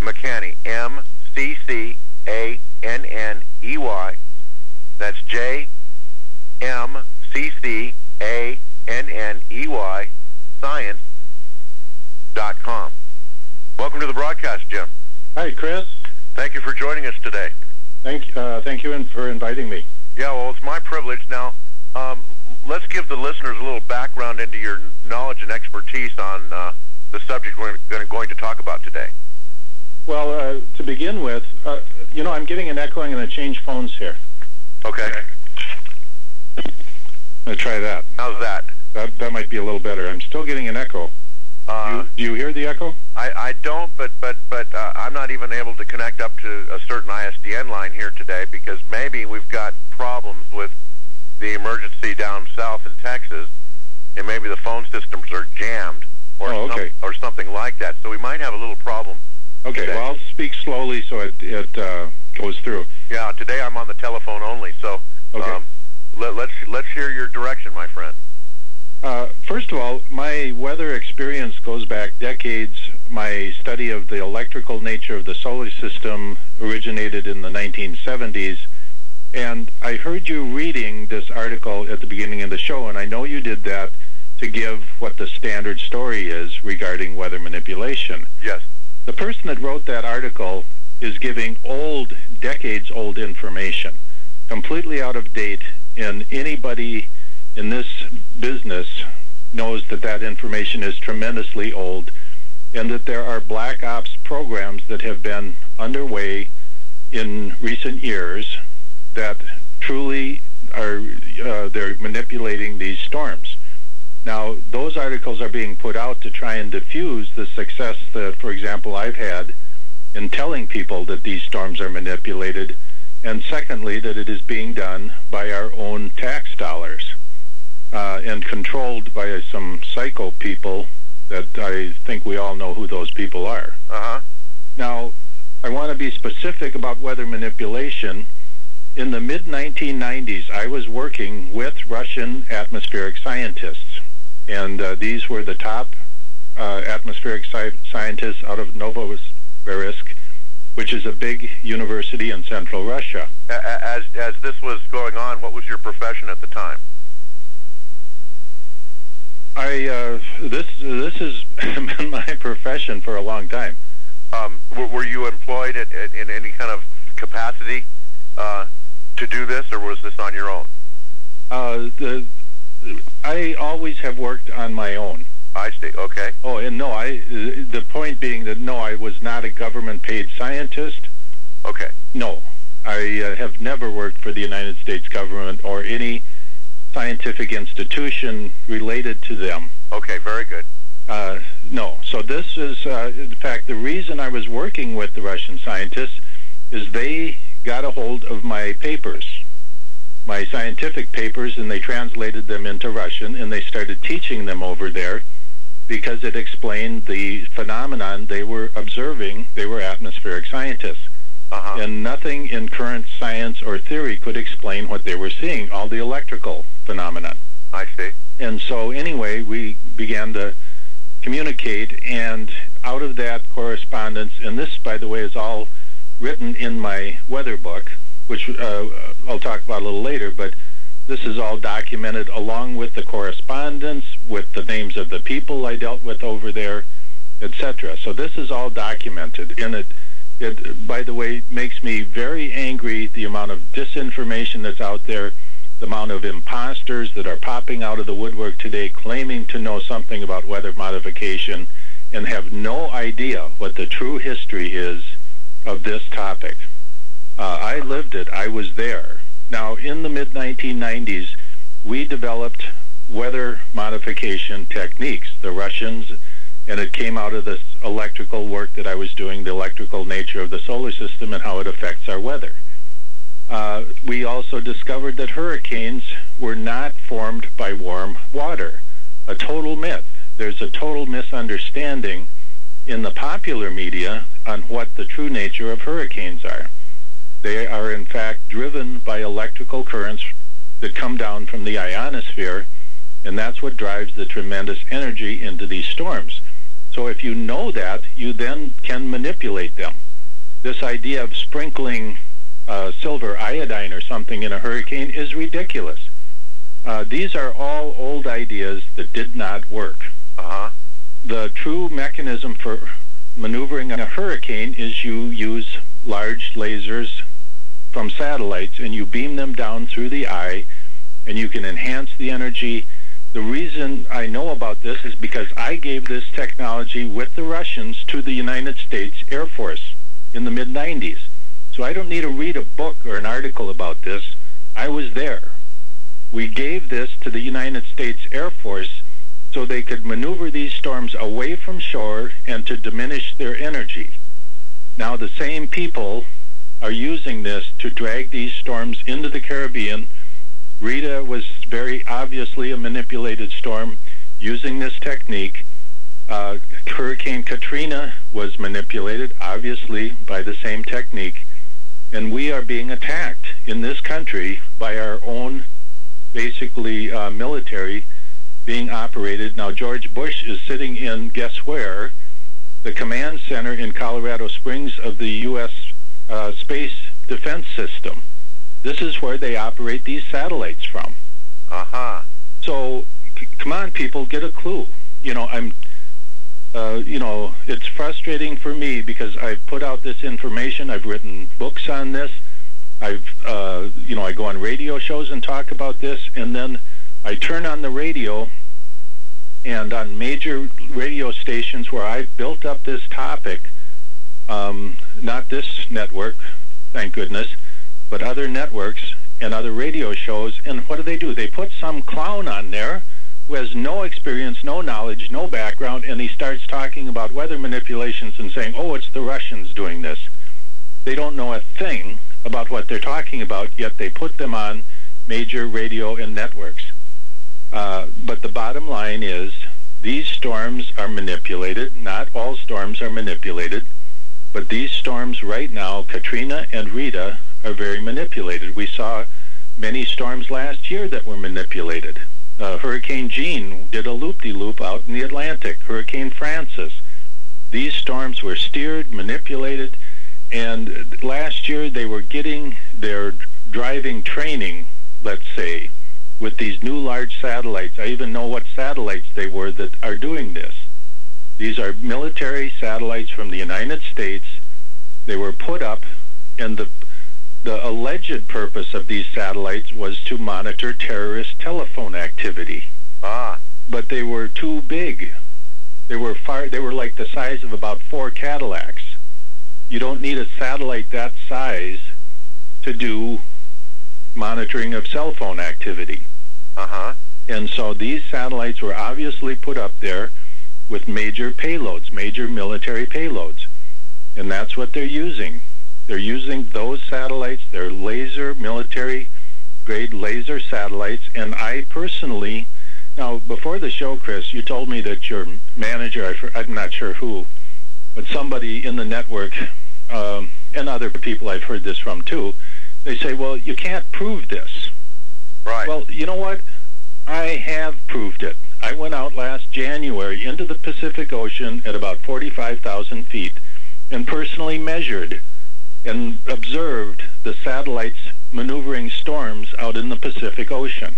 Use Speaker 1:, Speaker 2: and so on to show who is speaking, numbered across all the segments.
Speaker 1: McCanney, McCanney. That's JMCCANNEY, science.com. Welcome to the broadcast, Jim.
Speaker 2: Hi, Chris.
Speaker 1: Thank you for joining us today.
Speaker 2: Thank you for inviting me.
Speaker 1: Yeah, well, it's my privilege. Now, let's give the listeners a little background into your knowledge and expertise on the subject we're going to talk about today.
Speaker 2: Well, to begin with, I'm getting an echo. I'm going to change phones here.
Speaker 1: Okay.
Speaker 2: I'm going to try that.
Speaker 1: How's that?
Speaker 2: That might be a little better. I'm still getting an echo. Do you hear the echo?
Speaker 1: I don't, but I'm not even able to connect up to a certain ISDN line here today because maybe we've got problems with the emergency down south in Texas, and maybe the phone systems are jammed or something like that. So we might have a little problem.
Speaker 2: Okay,
Speaker 1: today.
Speaker 2: Well, I'll speak slowly so it goes through.
Speaker 1: Yeah, today I'm on the telephone only, so let's hear your direction, my friend.
Speaker 2: First of all, my weather experience goes back decades. My study of the electrical nature of the solar system originated in the 1970s, and I heard you reading this article at the beginning of the show, and I know you did that to give what the standard story is regarding weather manipulation.
Speaker 1: Yes.
Speaker 2: The person that wrote that article is giving decades-old information, completely out of date, and anybody in this business knows that information is tremendously old, and that there are black ops programs that have been underway in recent years that truly are they're manipulating these storms. Now, those articles are being put out to try and diffuse the success that, for example, I've had in telling people that these storms are manipulated, and secondly, that it is being done by our own tax dollars and controlled by some psycho people that I think we all know who those people are.
Speaker 1: Uh-huh.
Speaker 2: Now, I want to be specific about weather manipulation. In the mid-1990s, I was working with Russian atmospheric scientists, and these were the top atmospheric scientists out of Novosibirsk, which is a big university in central Russia.
Speaker 1: As this was going on, what was your profession at the time?
Speaker 2: This has been my profession for a long time.
Speaker 1: Were you employed in any kind of capacity to do this, or was this on your own?
Speaker 2: I always have worked on my own.
Speaker 1: I see. Okay.
Speaker 2: Oh, and no, the point being that no, I was not a government-paid scientist.
Speaker 1: Okay.
Speaker 2: No, I have never worked for the United States government or any scientific institution related to them.
Speaker 1: Okay, very good.
Speaker 2: No. So this is, in fact, the reason I was working with the Russian scientists is they got a hold of my papers, my scientific papers, and they translated them into Russian, and they started teaching them over there because it explained the phenomenon they were observing. They were atmospheric scientists.
Speaker 1: Uh-huh.
Speaker 2: And nothing in current science or theory could explain what they were seeing, all the electrical phenomenon.
Speaker 1: I see.
Speaker 2: And so anyway, we began to communicate, and out of that correspondence, and this, by the way, is all written in my weather book, which I'll talk about a little later, but this is all documented along with the correspondence, with the names of the people I dealt with over there, etc. So this is all documented, and it, by the way, makes me very angry, the amount of disinformation that's out there, the amount of imposters that are popping out of the woodwork today claiming to know something about weather modification and have no idea what the true history is of this topic. I lived it. I was there. Now, in the mid-1990s, we developed weather modification techniques. The Russians, and it came out of this electrical work that I was doing, the electrical nature of the solar system and how it affects our weather. We also discovered that hurricanes were not formed by warm water, a total myth. There's a total misunderstanding in the popular media on what the true nature of hurricanes are. They are, in fact, driven by electrical currents that come down from the ionosphere, and that's what drives the tremendous energy into these storms. So if you know that, you then can manipulate them. This idea of sprinkling silver iodine or something in a hurricane is ridiculous. These are all old ideas that did not work. The true mechanism for maneuvering a hurricane is you use large lasers from satellites and you beam them down through the eye, and you can enhance the energy. The reason I know about this is because I gave this technology with the Russians to the United States Air Force in the mid-90s. So I don't need to read a book or an article about this. I was there. We gave this to the United States Air Force so they could maneuver these storms away from shore and to diminish their energy. Now the same people are using this to drag these storms into the Caribbean. Rita was very obviously a manipulated storm using this technique. Hurricane Katrina was manipulated, obviously, by the same technique. And we are being attacked in this country by our own, basically, military being operated. Now, George Bush is sitting in, guess where? The command center in Colorado Springs of the U.S. Space Defense System. This is where they operate these satellites from. So, come on, people, get a clue. It's frustrating for me because I've put out this information. I've written books on this. I go on radio shows and talk about this, and then I turn on the radio, and on major radio stations where I've built up this topic, not this network, thank goodness, but other networks and other radio shows, and what do? They put some clown on there who has no experience, no knowledge, no background, and he starts talking about weather manipulations and saying, oh, it's the Russians doing this. They don't know a thing about what they're talking about, yet they put them on major radio and networks. But the bottom line is these storms are manipulated. Not all storms are manipulated, but these storms right now, Katrina and Rita, are very manipulated. We saw many storms last year that were manipulated. Hurricane Jean did a loop-de-loop out in the Atlantic. Hurricane Francis. These storms were steered, manipulated, and last year they were getting their driving training, let's say, with these new large satellites. I even know what satellites they were that are doing this. These are military satellites from the United States. They were put up, and the alleged purpose of these satellites was to monitor terrorist telephone activity. But they were too big. They were like the size of about 4 Cadillacs. You don't need a satellite that size to do monitoring of cell phone activity. And so these satellites were obviously put up there with major payloads, major military payloads. And that's what they're using. They're using those satellites. They're military-grade laser satellites. And I personally, now before the show, Chris, you told me that your manager, I'm not sure who, but somebody in the network, and other people I've heard this from too, they say, well, you can't prove this.
Speaker 1: Right.
Speaker 2: Well, you know what? I have proved it. I went out last January into the Pacific Ocean at about 45,000 feet and personally measured and observed the satellites maneuvering storms out in the Pacific Ocean.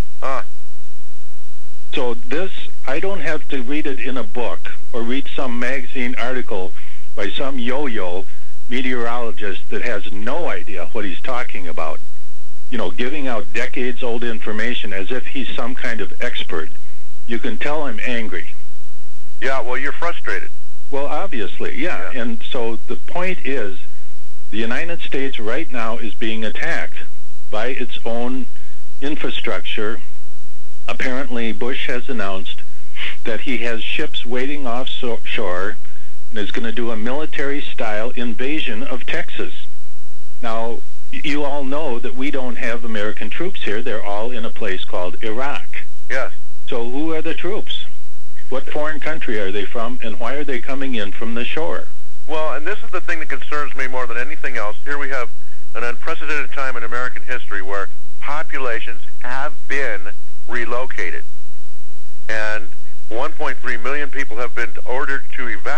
Speaker 2: So this, I don't have to read it in a book or read some magazine article by some yo-yo meteorologist that has no idea what he's talking about. Giving out decades-old information as if he's some kind of expert. You can tell I'm angry.
Speaker 1: Yeah, well, you're frustrated.
Speaker 2: Well, obviously, yeah. And so the point is, the United States right now is being attacked by its own infrastructure. Apparently, Bush has announced that he has ships waiting offshore and is going to do a military-style invasion of Texas. Now, you all know that we don't have American troops here. They're all in a place called Iraq.
Speaker 1: Yes.
Speaker 2: So who are the troops? What foreign country are they from, and why are they coming in from the shore?
Speaker 1: Well, and this is the thing that concerns me more than anything else. Here we have an unprecedented time in American history where populations have been relocated. And 1.3 million people have been ordered to evacuate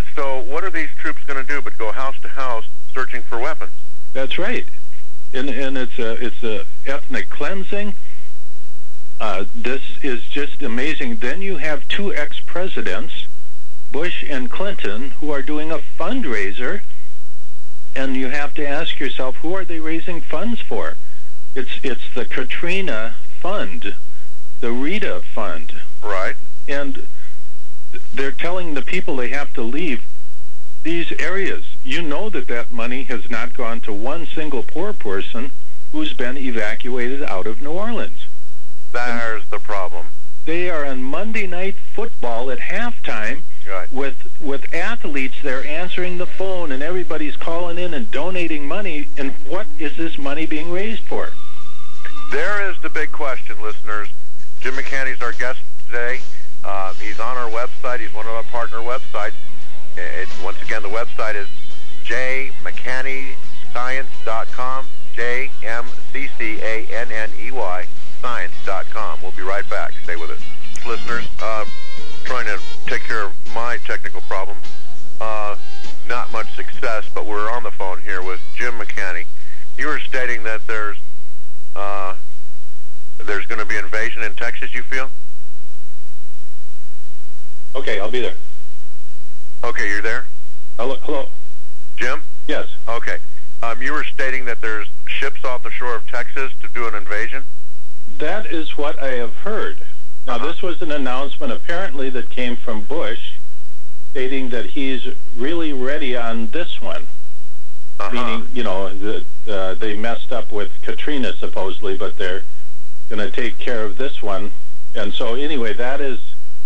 Speaker 1: So what are these troops going to do but go house to house searching for weapons?
Speaker 2: That's right. And it's a ethnic cleansing. This is just amazing. Then you have two ex-presidents, Bush and Clinton, who are doing a fundraiser, and you have to ask yourself, who are they raising funds for? It's the Katrina Fund, the Rita Fund.
Speaker 1: Right.
Speaker 2: And they're telling the people they have to leave these areas. You know that money has not gone to one single poor person who's been evacuated out of New Orleans.
Speaker 1: There's the problem.
Speaker 2: They are on Monday Night Football at halftime,
Speaker 1: right,
Speaker 2: with athletes there answering the phone, and everybody's calling in and donating money. And what is this money being raised for?
Speaker 1: There is the big question, listeners. Jim McCanney's our guest today. He's on our website. He's one of our partner websites. Once again, the website is jmccanney.com, JMCCANNEY, science.com. We'll be right back. Stay with us. Listeners, trying to take care of my technical problems. Not much success, but we're on the phone here with Jim McCanney. You were stating that there's going to be invasion in Texas, you feel?
Speaker 2: Okay, I'll be there.
Speaker 1: Okay, you're there?
Speaker 2: Hello?
Speaker 1: Jim?
Speaker 2: Yes.
Speaker 1: Okay. You were stating that there's ships off the shore of Texas to do an invasion?
Speaker 2: That is what I have heard. Now, this was an announcement apparently that came from Bush, stating that he's really ready on this one. Meaning, that they messed up with Katrina, supposedly, but they're going to take care of this one. And so, anyway, that is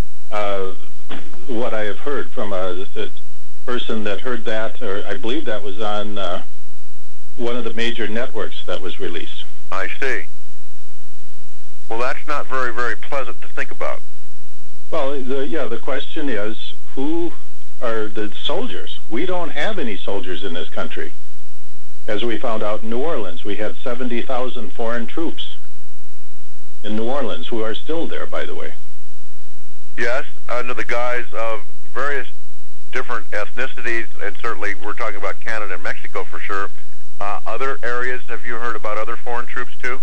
Speaker 2: what I have heard from a person that heard that, or I believe that was on one of the major networks that was released.
Speaker 1: I see. Well, that's not very, very pleasant to think about.
Speaker 2: Well, the question is, who are the soldiers? We don't have any soldiers in this country. As we found out in New Orleans, we had 70,000 foreign troops in New Orleans, who are still there, by the way.
Speaker 1: Yes, under the guise of various different ethnicities, and certainly we're talking about Canada and Mexico for sure. Other areas, have you heard about other foreign troops too?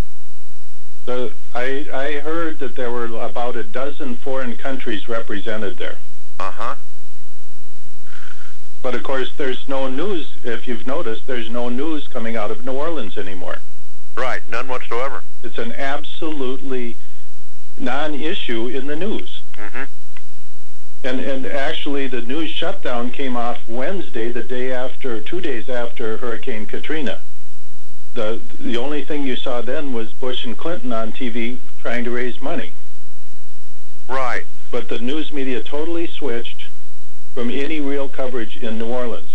Speaker 2: I heard that there were about a dozen foreign countries represented there.
Speaker 1: Uh-huh.
Speaker 2: But of course, there's no news. If you've noticed, there's no news coming out of New Orleans anymore.
Speaker 1: Right, none whatsoever.
Speaker 2: It's an absolutely non-issue in the news.
Speaker 1: Mm-hmm.
Speaker 2: And actually, the news shutdown came off Wednesday, 2 days after Hurricane Katrina. The only thing you saw then was Bush and Clinton on TV trying to raise money.
Speaker 1: Right.
Speaker 2: But the news media totally switched from any real coverage in New Orleans.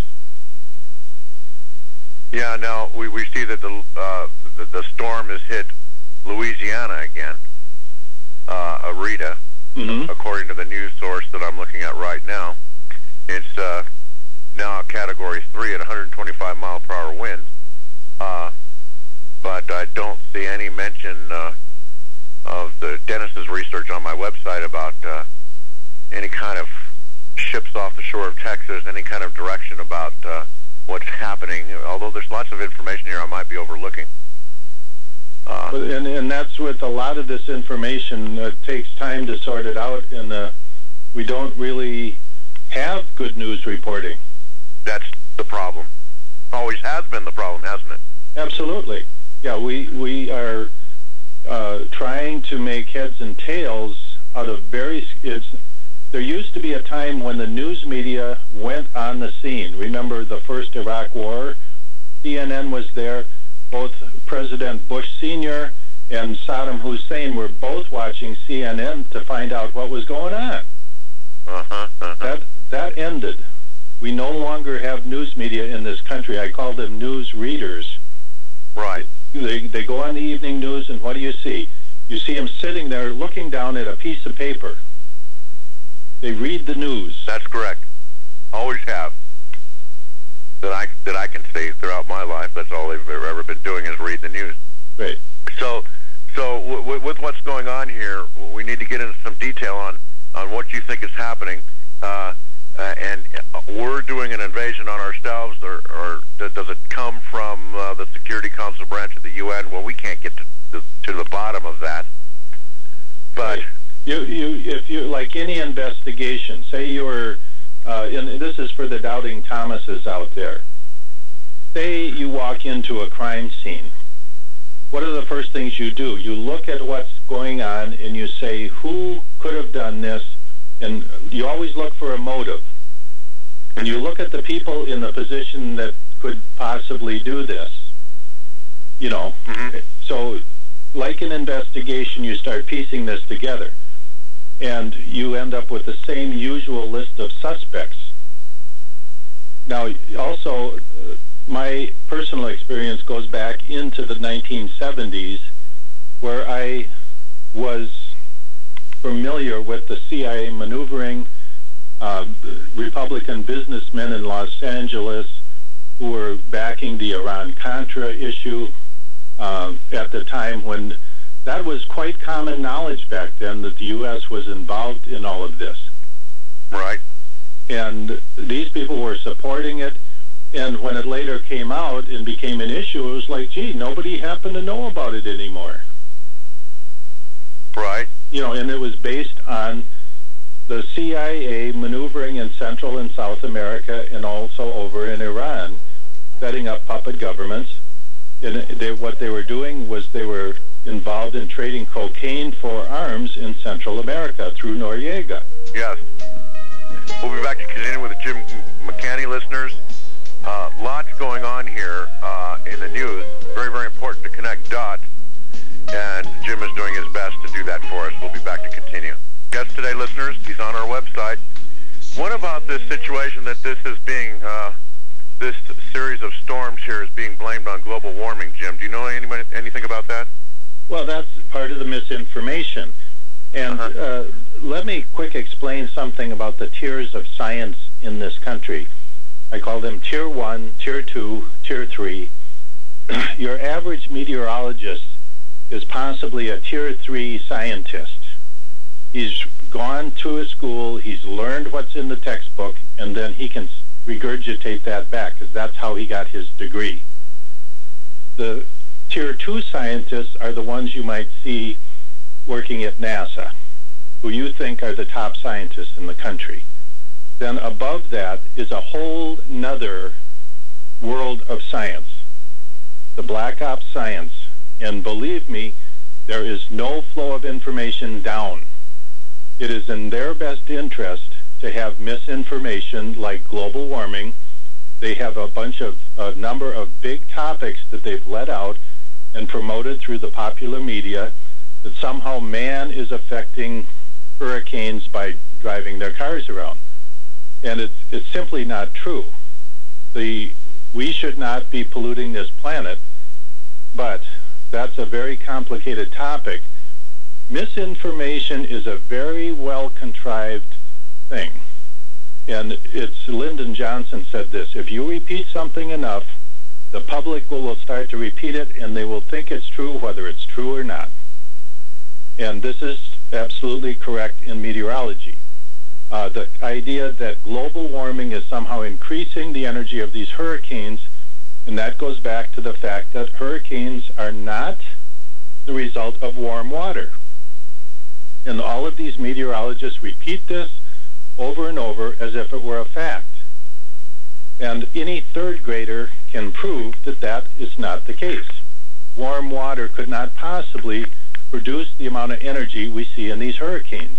Speaker 1: Yeah, now we see that the storm has hit Louisiana again, Rita, according to the news source that I'm looking at right now. It's now a Category 3 at 125-mile-per-hour winds. But I don't see any mention of Dennis's research on my website about any kind of ships off the shore of Texas, any kind of direction about what's happening, although there's lots of information here I might be overlooking.
Speaker 2: And that's with a lot of this information. It takes time to sort it out, and we don't really have good news reporting.
Speaker 1: That's the problem. Always has been the problem, hasn't it?
Speaker 2: Absolutely. Yeah, we are trying to make heads and tails out of there used to be a time when the news media went on the scene. Remember the first Iraq War? CNN was there. Both President Bush Sr. and Saddam Hussein were both watching CNN to find out what was going on. That ended. We no longer have news media in this country. I call them news readers.
Speaker 1: Right.
Speaker 2: They go on the evening news, and what do you see? You see them sitting there looking down at a piece of paper. They read the news.
Speaker 1: That's correct. Always have. That I can see throughout my life. That's all they've ever been doing is read the news.
Speaker 2: Right.
Speaker 1: So with what's going on here, we need to get into some detail on what you think is happening. And were
Speaker 2: investigation, say you're, and this is for the doubting Thomases out there, say you walk into a crime scene. What are the first things you do? You look at what's going on and you say, who could have done this? And you always look for a motive. And you look at the people in the position that could possibly do this. You know, so like an investigation, you start piecing this together. And you end up with the same usual list of suspects. Now, also, my personal experience goes back into the 1970s, where I was familiar with the CIA maneuvering Republican businessmen in Los Angeles who were backing the Iran-Contra issue at the time when that was quite common knowledge back then that the U.S. was involved in all of this.
Speaker 1: Right.
Speaker 2: And these people were supporting it, and when it later came out and became an issue, it was like, gee, nobody happened to know about it anymore.
Speaker 1: Right.
Speaker 2: You know, and it was based on the CIA maneuvering in Central and South America and also over in Iran, setting up puppet governments. And what they were doing was they were involved in trading cocaine for arms in Central America through Noriega.
Speaker 1: Yes. We'll be back to continue with the Jim McCanny listeners. Lots going on here in the news. Very, very important to connect dots. And Jim is doing his best to do that for us. We'll be back to continue. Guest today, listeners, he's on our website. What about this situation that this is being, this series of storms here is being blamed on global warming, Jim? Do you know anything about that?
Speaker 2: Well, that's part of the misinformation. And let me quick explain something about the tiers of science in this country. I call them Tier 1, Tier 2, Tier 3. Your average meteorologist is possibly a Tier 3 scientist. He's gone to a school, he's learned what's in the textbook, and then he can regurgitate that back, because that's how he got his degree. The Tier 2 scientists are the ones you might see working at NASA, who you think are the top scientists in the country. Then above that is a whole nother world of science, the black ops science. And believe me, there is no flow of information down. It is in their best interest to have misinformation like global warming. They have a number of big topics that they've let out and promoted through the popular media that somehow man is affecting hurricanes by driving their cars around. And it's simply not true. We should not be polluting this planet, but that's a very complicated topic. Misinformation is a very well-contrived thing. And it's Lyndon Johnson said this: if you repeat something enough, the public will start to repeat it, and they will think it's true whether it's true or not. And this is absolutely correct in meteorology. The idea that global warming is somehow increasing the energy of these hurricanes, and that goes back to the fact that hurricanes are not the result of warm water. And all of these meteorologists repeat this over and over as if it were a fact. And any third grader can prove that that is not the case. Warm water could not possibly produce the amount of energy we see in these hurricanes.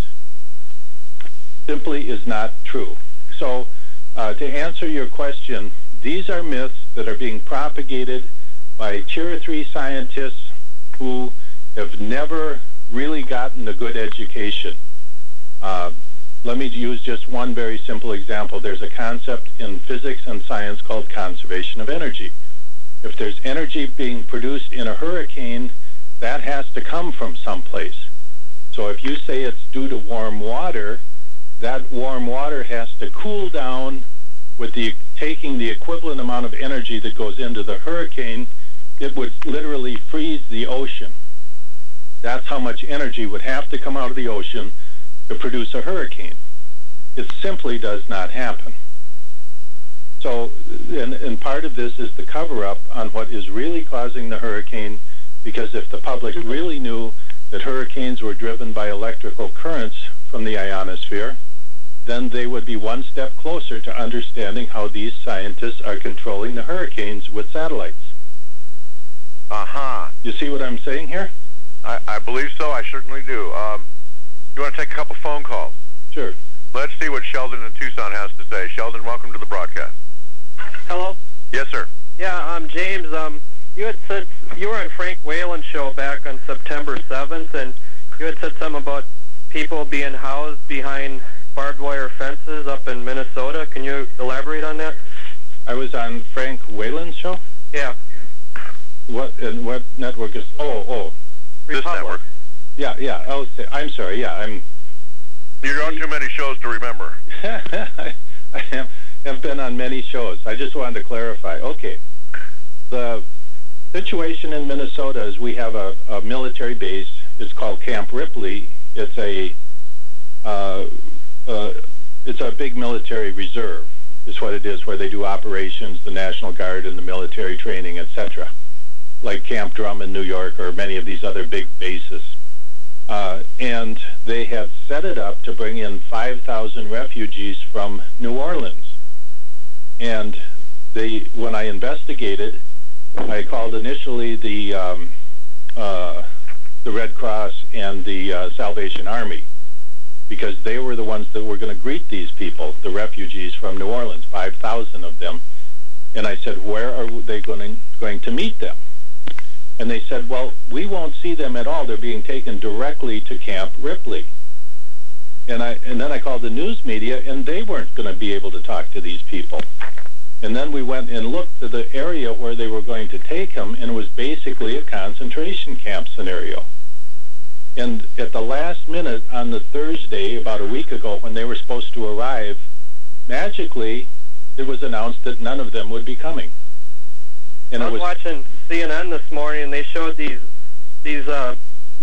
Speaker 2: Simply is not true. So to answer your question, these are myths that are being propagated by Tier 3 scientists who have never really gotten a good education. Let me use just one very simple example. There's a concept in physics and science called conservation of energy. If there's energy being produced in a hurricane, that has to come from someplace. So if you say it's due to warm water, that warm water has to cool down with taking the equivalent amount of energy that goes into the hurricane. It would literally freeze the ocean. That's how much energy would have to come out of the ocean to produce a hurricane. It simply does not happen. So, and part of this is the cover-up on what is really causing the hurricane, because if the public really knew that hurricanes were driven by electrical currents from the ionosphere, then they would be one step closer to understanding how these scientists are controlling the hurricanes with satellites. You see what I'm saying here?
Speaker 1: I believe so. I certainly do. You want to take a couple phone calls?
Speaker 2: Sure.
Speaker 1: Let's see what Sheldon in Tucson has to say. Sheldon, welcome to the broadcast.
Speaker 3: Hello?
Speaker 1: Yes, sir.
Speaker 3: Yeah, James, you had said you were on Frank Whalen's show back on September 7th, and you had said something about people being housed behind barbed wire fences up in Minnesota. Can you elaborate on that?
Speaker 2: I was on Frank Whalen's show?
Speaker 3: Yeah.
Speaker 2: What network is? Oh.
Speaker 1: This network.
Speaker 2: Yeah. I'm sorry. Yeah,
Speaker 1: You're on too many shows to remember.
Speaker 2: I have been on many shows. I just wanted to clarify. Okay. The situation in Minnesota is we have a military base. It's called Camp Ripley. It's a big military reserve, is what it is, where they do operations, the National Guard and the military training, etc., like Camp Drum in New York or many of these other big bases. And they had set it up to bring in 5,000 refugees from New Orleans. And when I investigated, I called initially the Red Cross and the Salvation Army, because they were the ones that were going to greet these people, the refugees from New Orleans, 5,000 of them. And I said, where are they going to meet them? And they said, well, we won't see them at all. They're being taken directly to Camp Ripley. And then I called the news media, and they weren't going to be able to talk to these people. And then we went and looked at the area where they were going to take them, and it was basically a concentration camp scenario. And at the last minute on the Thursday, about a week ago, when they were supposed to arrive, magically it was announced that none of them would be coming. And
Speaker 3: I was watching CNN this morning, and they showed these people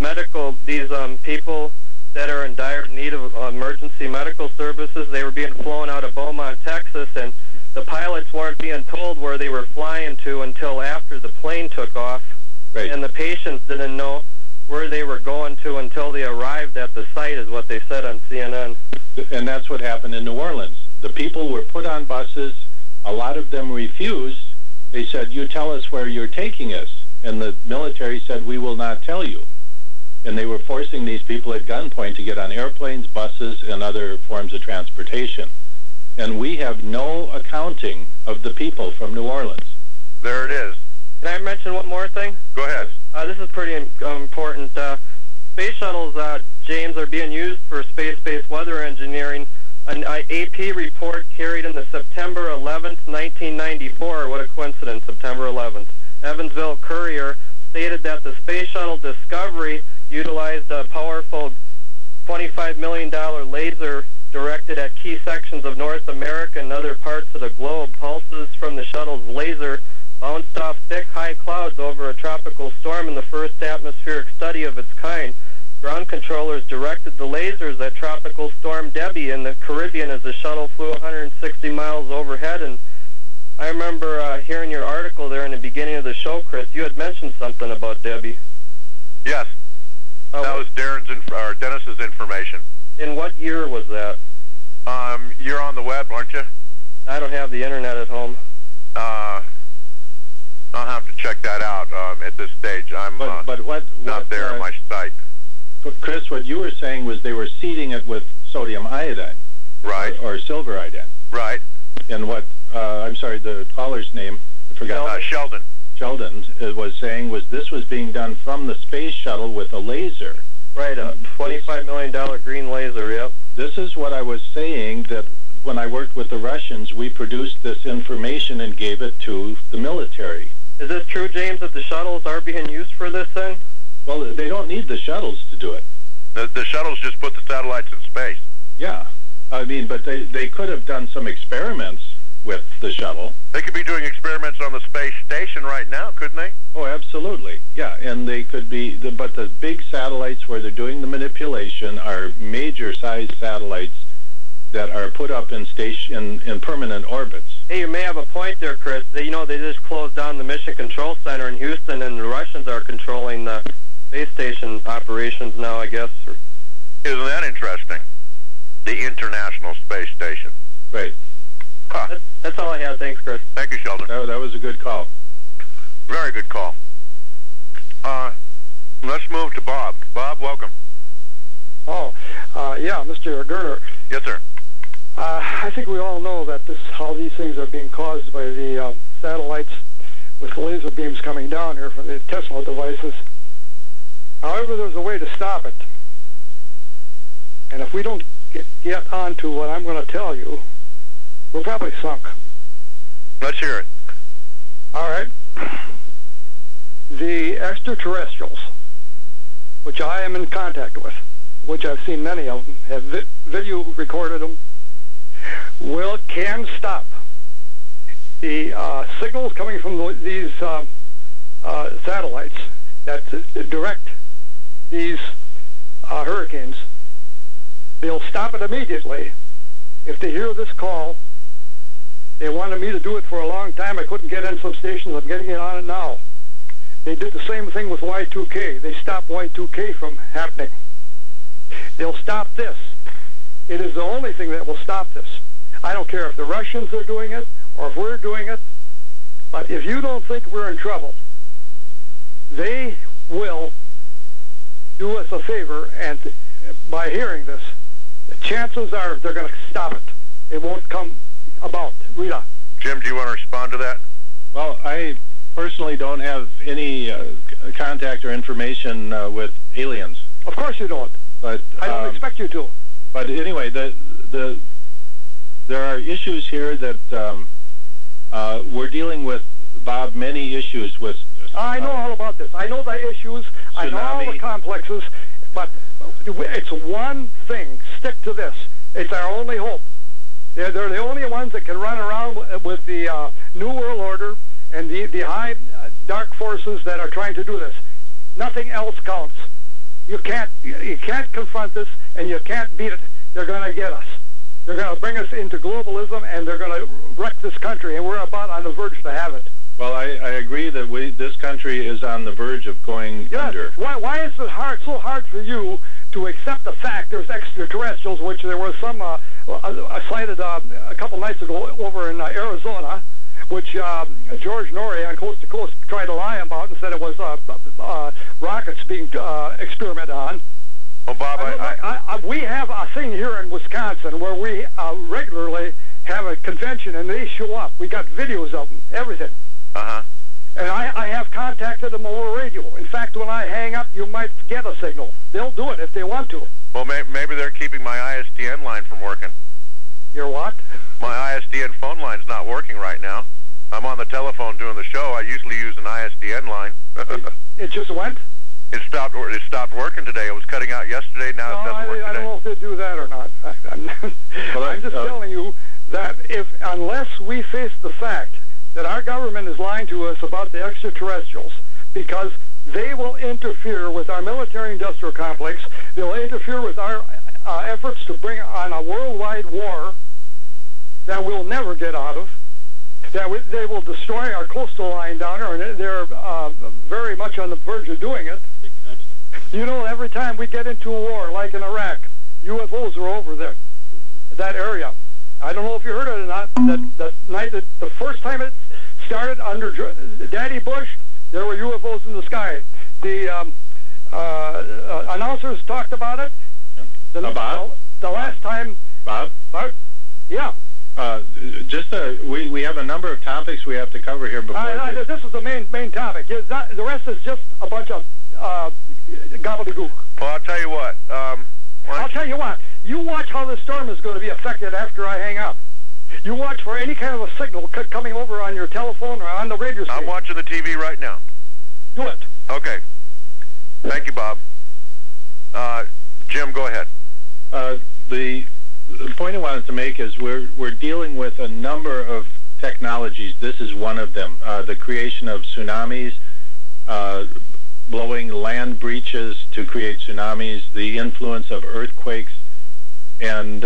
Speaker 3: that are in dire need of emergency medical services. They were being flown out of Beaumont, Texas, and the pilots weren't being told where they were flying to until after the plane took off.
Speaker 2: Right.
Speaker 3: And the patients didn't know where they were going to until they arrived at the site, is what they said on CNN.
Speaker 2: And that's what happened in New Orleans. The people were put on buses. A lot of them refused. They said, you tell us where you're taking us. And the military said, we will not tell you. And they were forcing these people at gunpoint to get on airplanes, buses, and other forms of transportation. And we have no accounting of the people from New Orleans.
Speaker 1: There it is.
Speaker 3: Can I mention one more thing?
Speaker 1: Go ahead.
Speaker 3: This is pretty important. Space shuttles, James, are being used for space-based weather engineering. An AP report carried in the September 11th, 1994, what a coincidence, September 11th, Evansville Courier stated that the Space Shuttle Discovery utilized a powerful $25 million laser directed at key sections of North America and other parts of the globe. Pulses from the shuttle's laser bounced off thick, high clouds over a tropical storm in the first atmospheric study of its kind. Ground controllers directed the lasers at Tropical Storm Debbie in the Caribbean as the shuttle flew 160 miles overhead. And I remember hearing your article there in the beginning of the show, Chris. You had mentioned something about Debbie.
Speaker 1: Yes. That was Dennis's information.
Speaker 3: In what year was that?
Speaker 1: You're on the web, aren't you?
Speaker 3: I don't have the internet at home.
Speaker 1: I'll have to check that out at this stage. I'm not there on my site.
Speaker 2: But Chris, what you were saying was they were seeding it with sodium iodine.
Speaker 1: Right.
Speaker 2: Or silver iodine.
Speaker 1: Right.
Speaker 2: And what, I'm sorry, the caller's name, I forgot.
Speaker 1: Sheldon.
Speaker 2: Sheldon was saying this was being done from the space shuttle with a laser.
Speaker 3: Right, a $25 million green laser, yep.
Speaker 2: This is what I was saying, that when I worked with the Russians, we produced this information and gave it to the military.
Speaker 3: Is this true, James, that the shuttles are being used for this then?
Speaker 2: Well, they don't need the shuttles to do it.
Speaker 1: The shuttles just put the satellites in space.
Speaker 2: Yeah. I mean, but they could have done some experiments with the shuttle.
Speaker 1: They could be doing experiments on the space station right now, couldn't they?
Speaker 2: Oh, absolutely. Yeah, and they could be, but the big satellites where they're doing the manipulation are major-sized satellites that are put up in permanent orbits.
Speaker 3: Hey, you may have a point there, Chris. They just closed down the Mission Control Center in Houston, and the Russians are controlling the space station operations now, I guess.
Speaker 1: Isn't that interesting? the International Space Station.
Speaker 2: Right.
Speaker 1: Huh.
Speaker 3: That's all I have. Thanks, Chris.
Speaker 1: Thank you, Sheldon.
Speaker 2: That was a good call.
Speaker 1: Very good call. Let's move to Bob. Bob, welcome.
Speaker 4: Oh, yeah, Mr. Gerner.
Speaker 1: Yes, sir.
Speaker 4: I think we all know that how these things are being caused by the satellites with laser beams coming down here from the Tesla devices. However, there's a way to stop it. And if we don't get on to what I'm going to tell you, we're probably sunk.
Speaker 1: Let's hear it.
Speaker 4: All right. The extraterrestrials, which I am in contact with, which I've seen many of them, have video recorded them, can stop the signals coming from these satellites that direct these hurricanes. They'll stop it immediately if they hear this call. They wanted me to do it for a long time. I couldn't get in some stations. I'm getting it on it now. They did the same thing with Y2K. They stopped Y2K from happening. They'll stop this. It is the only thing that will stop this. I don't care if the Russians are doing it or if we're doing it, but if you don't think we're in trouble, they will do us a favor, and by hearing this, the chances are they're going to stop it. It won't come about. Rita.
Speaker 1: Jim, do you want to respond to that?
Speaker 2: Well, I personally don't have any contact or information with aliens.
Speaker 4: Of course you don't.
Speaker 2: But
Speaker 4: I don't expect you to.
Speaker 2: But anyway, there are issues here that we're dealing with, Bob, many issues with...
Speaker 4: I know all about this. I know the issues. Tsunami. I know all the complexes. But it's one thing. Stick to this. It's our only hope. They're the only ones that can run around with the New World Order and the high dark forces that are trying to do this. Nothing else counts. You can't confront this, and you can't beat it. They're going to get us. They're going to bring us into globalism, and they're going to wreck this country, and we're about on the verge to have it.
Speaker 2: Well, I agree that this country is on the verge of going under.
Speaker 4: Why is it so hard for you to accept the fact there's extraterrestrials, which there was some I cited a couple nights ago over in Arizona, which George Norrie on Coast to Coast tried to lie about and said it was rockets being experimented on.
Speaker 1: Well, Bob,
Speaker 4: we have a thing here in Wisconsin where we regularly have a convention, and they show up. We got videos of them, everything.
Speaker 1: Uh-huh.
Speaker 4: And I have contacted them over radio. In fact, when I hang up, you might get a signal. They'll do it if they want to.
Speaker 1: Well, maybe they're keeping my ISDN line from working.
Speaker 4: Your what?
Speaker 1: My ISDN phone line's not working right now. I'm on the telephone doing the show. I usually use an ISDN line.
Speaker 4: It just went?
Speaker 1: It stopped working today. It was cutting out yesterday. Now it doesn't work today.
Speaker 4: I don't know if they do that or not. I'm just telling you that unless we face the fact that our government is lying to us about the extraterrestrials, because they will interfere with our military-industrial complex, they'll interfere with our efforts to bring on a worldwide war that we'll never get out of, they will destroy our coastal line down there, and they're very much on the verge of doing it. You know, every time we get into a war, like in Iraq, UFOs are over there, that area. I don't know if you heard it or not, that night, the first time it started under Daddy Bush, there were UFOs in the sky. The announcers talked about it.
Speaker 2: Bob?
Speaker 4: The last time...
Speaker 2: Bob?
Speaker 4: Yeah.
Speaker 2: We have a number of topics we have to cover here before...
Speaker 4: this is the main topic. The rest is just a bunch of gobbledygook.
Speaker 1: Well, I'll tell you what.
Speaker 4: I'll tell you what. You watch how the storm is going to be affected after I hang up. You watch for any kind of a signal coming over on your telephone or on the radio station.
Speaker 1: I'm watching the TV right now.
Speaker 4: Do it.
Speaker 1: Okay. Thank you, Bob. Jim, go ahead.
Speaker 2: The point I wanted to make is we're dealing with a number of technologies. This is one of them. The creation of tsunamis, blowing land breaches to create tsunamis, the influence of earthquakes, and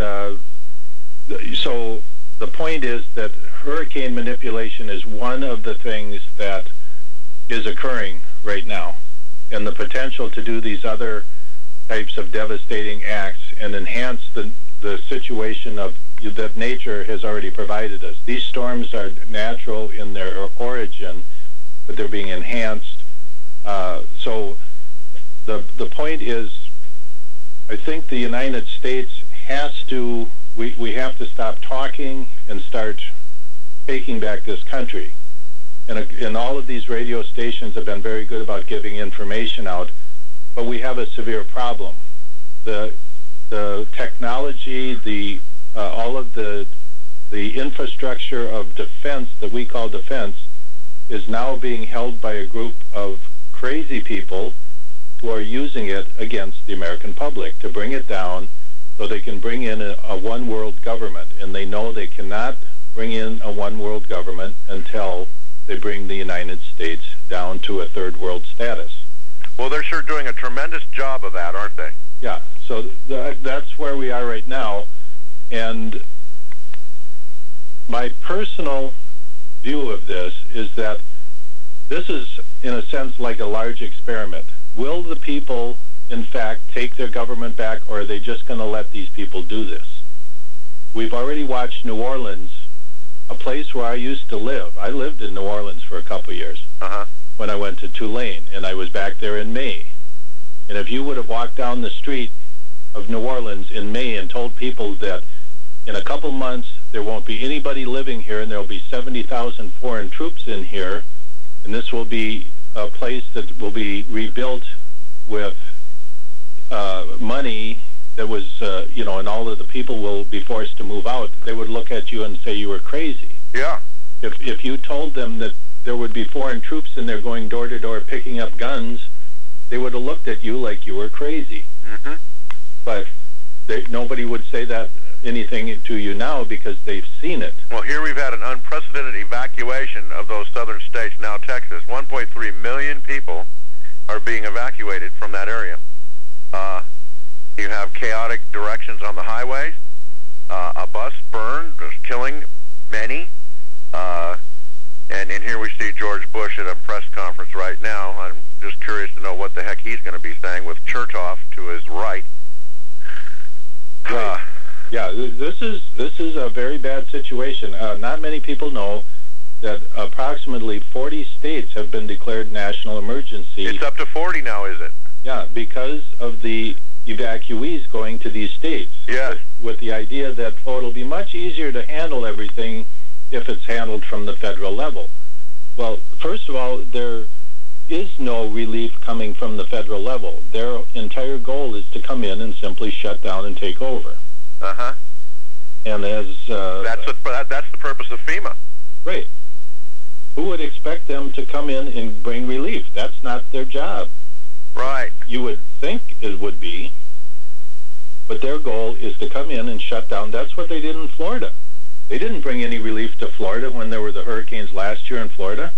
Speaker 2: so the point is that hurricane manipulation is one of the things that is occurring right now, and the potential to do these other types of devastating acts and enhance the situation of that nature has already provided us. These storms are natural in their origin, but they're being enhanced. So the point is, I think the United States has to, we have to stop talking and start taking back this country. And all of these radio stations have been very good about giving information out, but we have a severe problem. The technology, all of the infrastructure of defense that we call defense is now being held by a group of crazy people who are using it against the American public to bring it down so they can bring in a one-world government. And they know they cannot bring in a one-world government until they bring the United States down to a third-world status.
Speaker 1: Well, they're sure doing a tremendous job of that, aren't they?
Speaker 2: Yeah, so that's where we are right now. And my personal view of this is that this is, in a sense, like a large experiment. Will the people, in fact, take their government back, or are they just going to let these people do this? We've already watched New Orleans, a place where I used to live. I lived in New Orleans for a couple of years when I went to Tulane, and I was back there in May. And if you would have walked down the street of New Orleans in May and told people that in a couple months there won't be anybody living here and there will be 70,000 foreign troops in here, and this will be a place that will be rebuilt with money that was, and all of the people will be forced to move out, they would look at you and say you were crazy.
Speaker 1: Yeah.
Speaker 2: If you told them that there would be foreign troops in there going door to door picking up guns, they would have looked at you like you were crazy.
Speaker 1: Mm-hmm.
Speaker 2: But nobody would say that anything to you now because they've seen it.
Speaker 1: Well, here we've had an unprecedented evacuation of those southern states, now Texas. 1.3 million people are being evacuated from that area. You have chaotic directions on the highways. A bus burned, killing many. And here we see George Bush at a press conference right now. I'm just curious to know what the heck he's going to be saying with Chertoff to his right.
Speaker 2: Right. Yeah, this is a very bad situation. Not many people know that approximately 40 states have been declared national emergency.
Speaker 1: It's up to 40 now, is it?
Speaker 2: Yeah, because of the evacuees going to these states.
Speaker 1: Yes.
Speaker 2: With the idea that, it'll be much easier to handle everything if it's handled from the federal level. Well, first of all, there is no relief coming from the federal level. Their entire goal is to come in and simply shut down and take over.
Speaker 1: Uh-huh.
Speaker 2: And as
Speaker 1: that's the purpose of FEMA.
Speaker 2: Right. Who would expect them to come in and bring relief? That's not their job.
Speaker 1: Right.
Speaker 2: You would think it would be, but their goal is to come in and shut down. That's what they did in Florida. They didn't bring any relief to Florida when there were the hurricanes last year in Florida.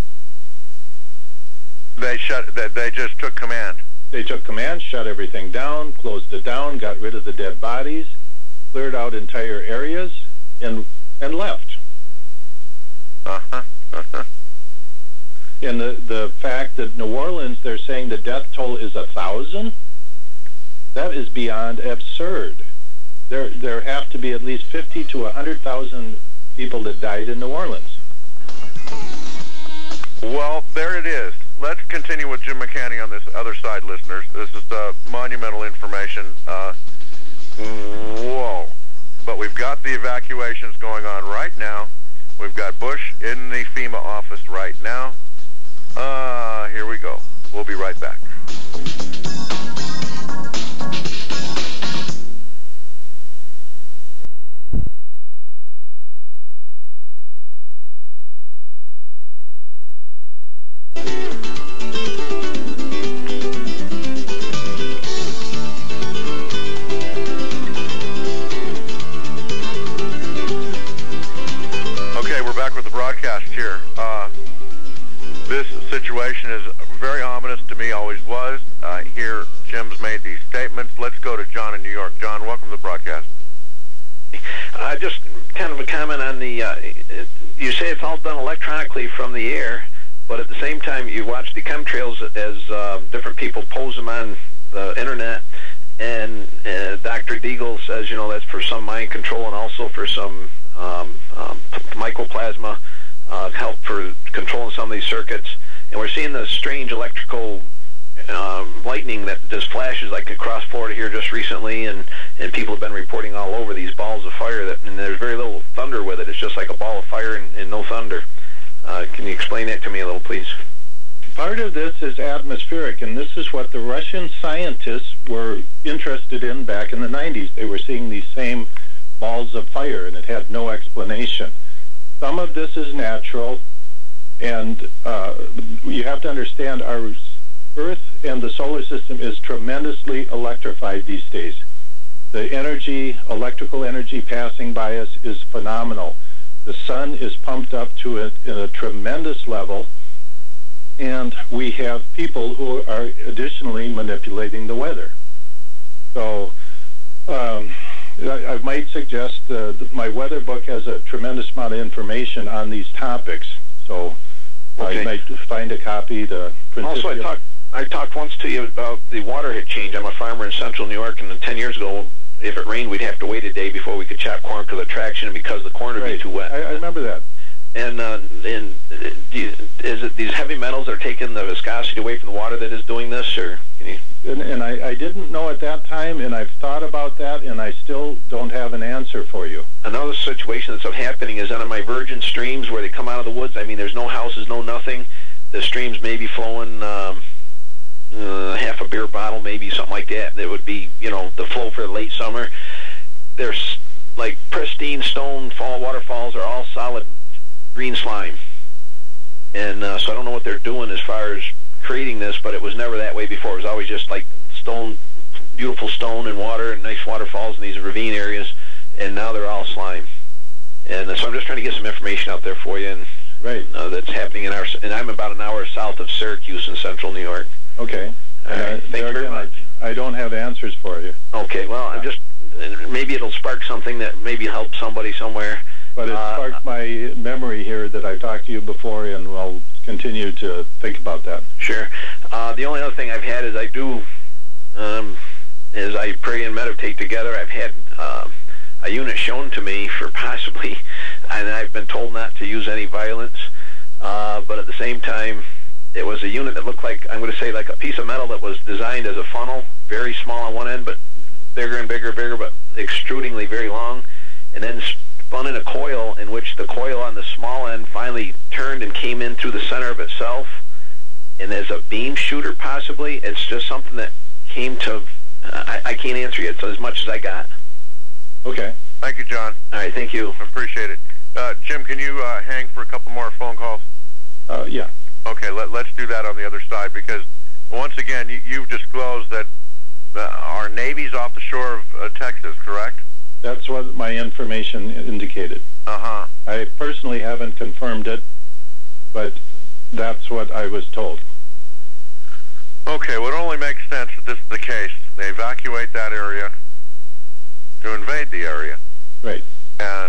Speaker 1: They just took command.
Speaker 2: They took command, shut everything down, closed it down, got rid of the dead bodies, cleared out entire areas, and left.
Speaker 1: Uh-huh. Uh-huh.
Speaker 2: And the fact that New Orleans, they're saying the death toll is 1,000, that is beyond absurd. There have to be at least 50 to 100,000 people that died in New Orleans.
Speaker 1: Well, there it is. Let's continue with Jim McCanny on this other side, listeners. This is monumental information. Whoa. But we've got the evacuations going on right now. We've got Bush in the FEMA office right now. Here we go. We'll be right back. Okay, we're back with the broadcast here. This situation is very ominous to me, always was. Here, Jim's made these statements. Let's go to John in New York. John, welcome to the broadcast.
Speaker 5: Just kind of a comment on the, you say it's all done electronically from the air, but at the same time you watch the chemtrails as different people pose them on the internet, and Dr. Deagle says, that's for some mind control and also for some mycoplasma help for controlling some of these circuits. And we're seeing the strange electrical lightning that just flashes like across Florida here just recently, and people have been reporting all over these balls of fire, and there's very little thunder with it. It's just like a ball of fire and no thunder. Can you explain that to me a little, please?
Speaker 2: Part of this is atmospheric, and this is what the Russian scientists were interested in back in the 90s. They were seeing these same balls of fire, and it had no explanation. Some of this is natural, and you have to understand our Earth and the solar system is tremendously electrified these days. The energy, electrical energy passing by us is phenomenal. The sun is pumped up to it in a tremendous level, and we have people who are additionally manipulating the weather. So I might suggest my weather book has a tremendous amount of information on these topics. So I might find a copy to print.
Speaker 5: Also, I talked once to you about the water had changed. I'm a farmer in central New York, and 10 years ago, if it rained, we'd have to wait a day before we could chop corn because of the traction, and because the corn would be too wet.
Speaker 2: I remember that.
Speaker 5: And is it these heavy metals that are taking the viscosity away from the water that is doing this, or can you?
Speaker 2: And I didn't know at that time, and I've thought about that, and I still don't have an answer for you.
Speaker 5: Another situation that's happening is on my virgin streams where they come out of the woods. I mean, there's no houses, no nothing. The streams may be flowing half a beer bottle, maybe something like that. That would be, the flow for the late summer. There's like pristine stone waterfalls are all solid green slime. And so I don't know what they're doing as far as creating this, but it was never that way before. It was always just like stone, beautiful stone and water and nice waterfalls in these ravine areas, and now they're all slime. And so I'm just trying to get some information out there for you, and that's happening and I'm about an hour south of Syracuse in central New York.
Speaker 2: Okay.
Speaker 5: Thank you very much.
Speaker 2: I don't have answers for you.
Speaker 5: Okay, well, I'm just, maybe it'll spark something that maybe helps somebody somewhere.
Speaker 2: But it sparked my memory here that I talked to you before, and I'll continue to think about that.
Speaker 5: Sure. The only other thing I've had is as I pray and meditate together, I've had a unit shown to me for possibly, and I've been told not to use any violence, but at the same time, it was a unit that looked like, I'm going to say, like a piece of metal that was designed as a funnel, very small on one end, but bigger and bigger, but extrudingly very long, and then spun in a coil in which the coil on the small end finally turned and came in through the center of itself, and as a beam shooter possibly. It's just something that came to, I can't answer you. It's as much as I got.
Speaker 2: Okay.
Speaker 1: Thank you, John.
Speaker 5: All right, thank you.
Speaker 1: I appreciate it. Jim, can you hang for a couple more phone calls?
Speaker 2: Yeah.
Speaker 1: Okay, let's do that on the other side, because once again, you've disclosed that our Navy's off the shore of Texas, correct?
Speaker 2: That's what my information indicated.
Speaker 1: Uh-huh.
Speaker 2: I personally haven't confirmed it, but that's what I was told.
Speaker 1: Okay, well, it only makes sense that this is the case. They evacuate that area to invade the area.
Speaker 2: Right.
Speaker 1: And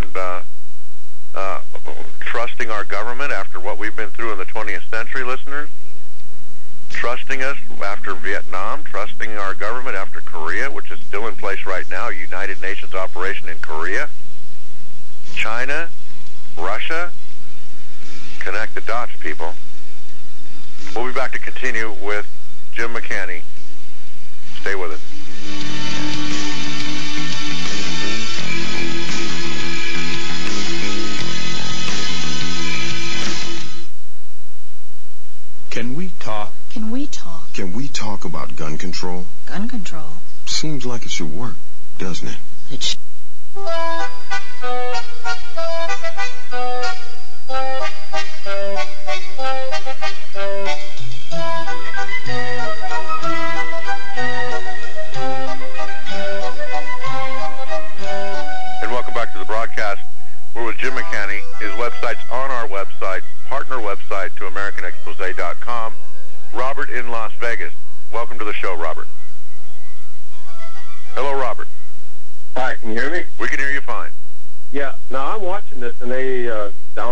Speaker 1: trusting our government after what we've been through in the 20th century, listeners, trusting us after Vietnam, trusting our government after Korea, which is still in place right now, a United Nations operation in Korea, China, Russia. Connect the dots, people. We'll be back to continue with Jim McCanny. Stay with us.
Speaker 6: Can we talk?
Speaker 7: Can we talk?
Speaker 6: Can we talk about gun control?
Speaker 7: Gun control?
Speaker 6: Seems like it should work, doesn't it?
Speaker 7: It
Speaker 1: And welcome back to the broadcast. We're with Jim McCanny. His website's on our website, partner website to AmericanExposé.com. Robert in Las Vegas. Welcome to the show, Robert. Hello, Robert.
Speaker 8: Hi, can you hear me?
Speaker 1: We can hear you fine.
Speaker 8: Yeah. Now I'm watching this, and they, the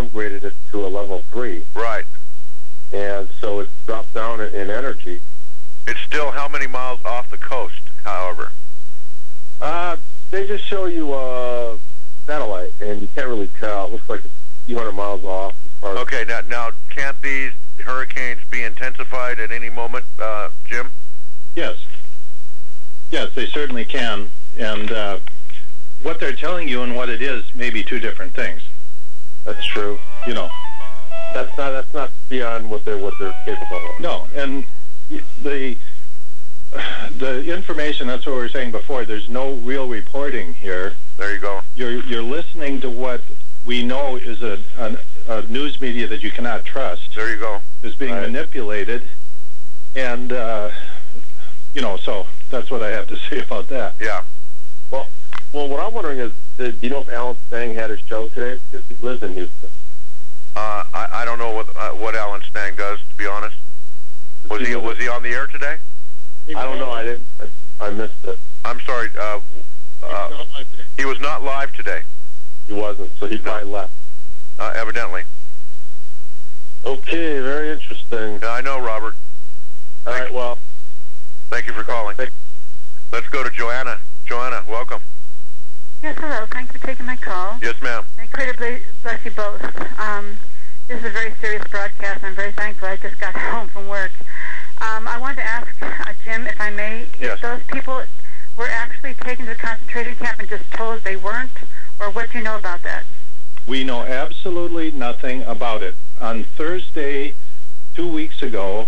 Speaker 7: show you satellite, and you can't really tell. It looks like it's a few hundred miles off.
Speaker 1: Okay, now can't these hurricanes be intensified at any moment, Jim?
Speaker 2: Yes. Yes, they certainly can. And what they're telling you and what it is may be two different things.
Speaker 7: That's true.
Speaker 2: You know.
Speaker 7: That's not beyond what they're capable of.
Speaker 2: No, and the information, that's what we were saying before, there's no real reporting here.
Speaker 1: There you go.
Speaker 2: You're listening to what we know is a news media that you cannot trust.
Speaker 1: There you go.
Speaker 2: Is being manipulated. And, so that's what I have to say about that.
Speaker 1: Yeah.
Speaker 7: Well, what I'm wondering is, do you know if Alan Stang had a show today? Because he lives in Houston.
Speaker 1: I don't know what Alan Stang does, to be honest. Was he on the air today?
Speaker 7: I don't know. I missed it.
Speaker 1: I'm sorry. He was not live today.
Speaker 7: He wasn't, so he probably left.
Speaker 1: Evidently.
Speaker 7: Okay, very interesting.
Speaker 1: Yeah, I know, Robert.
Speaker 7: All right, well.
Speaker 1: Thank you for calling. Let's go to Joanna. Joanna, welcome.
Speaker 8: Yes, hello. Thanks for taking my call.
Speaker 1: Yes, ma'am.
Speaker 8: May Creator bless you both. This is a very serious broadcast. I'm very thankful. I just got home from work. I wanted to ask Jim, if I may, if those people were actually taken to the concentration camp and just told they weren't, or what do you know about that?
Speaker 2: We know absolutely nothing about it. On Thursday, 2 weeks ago,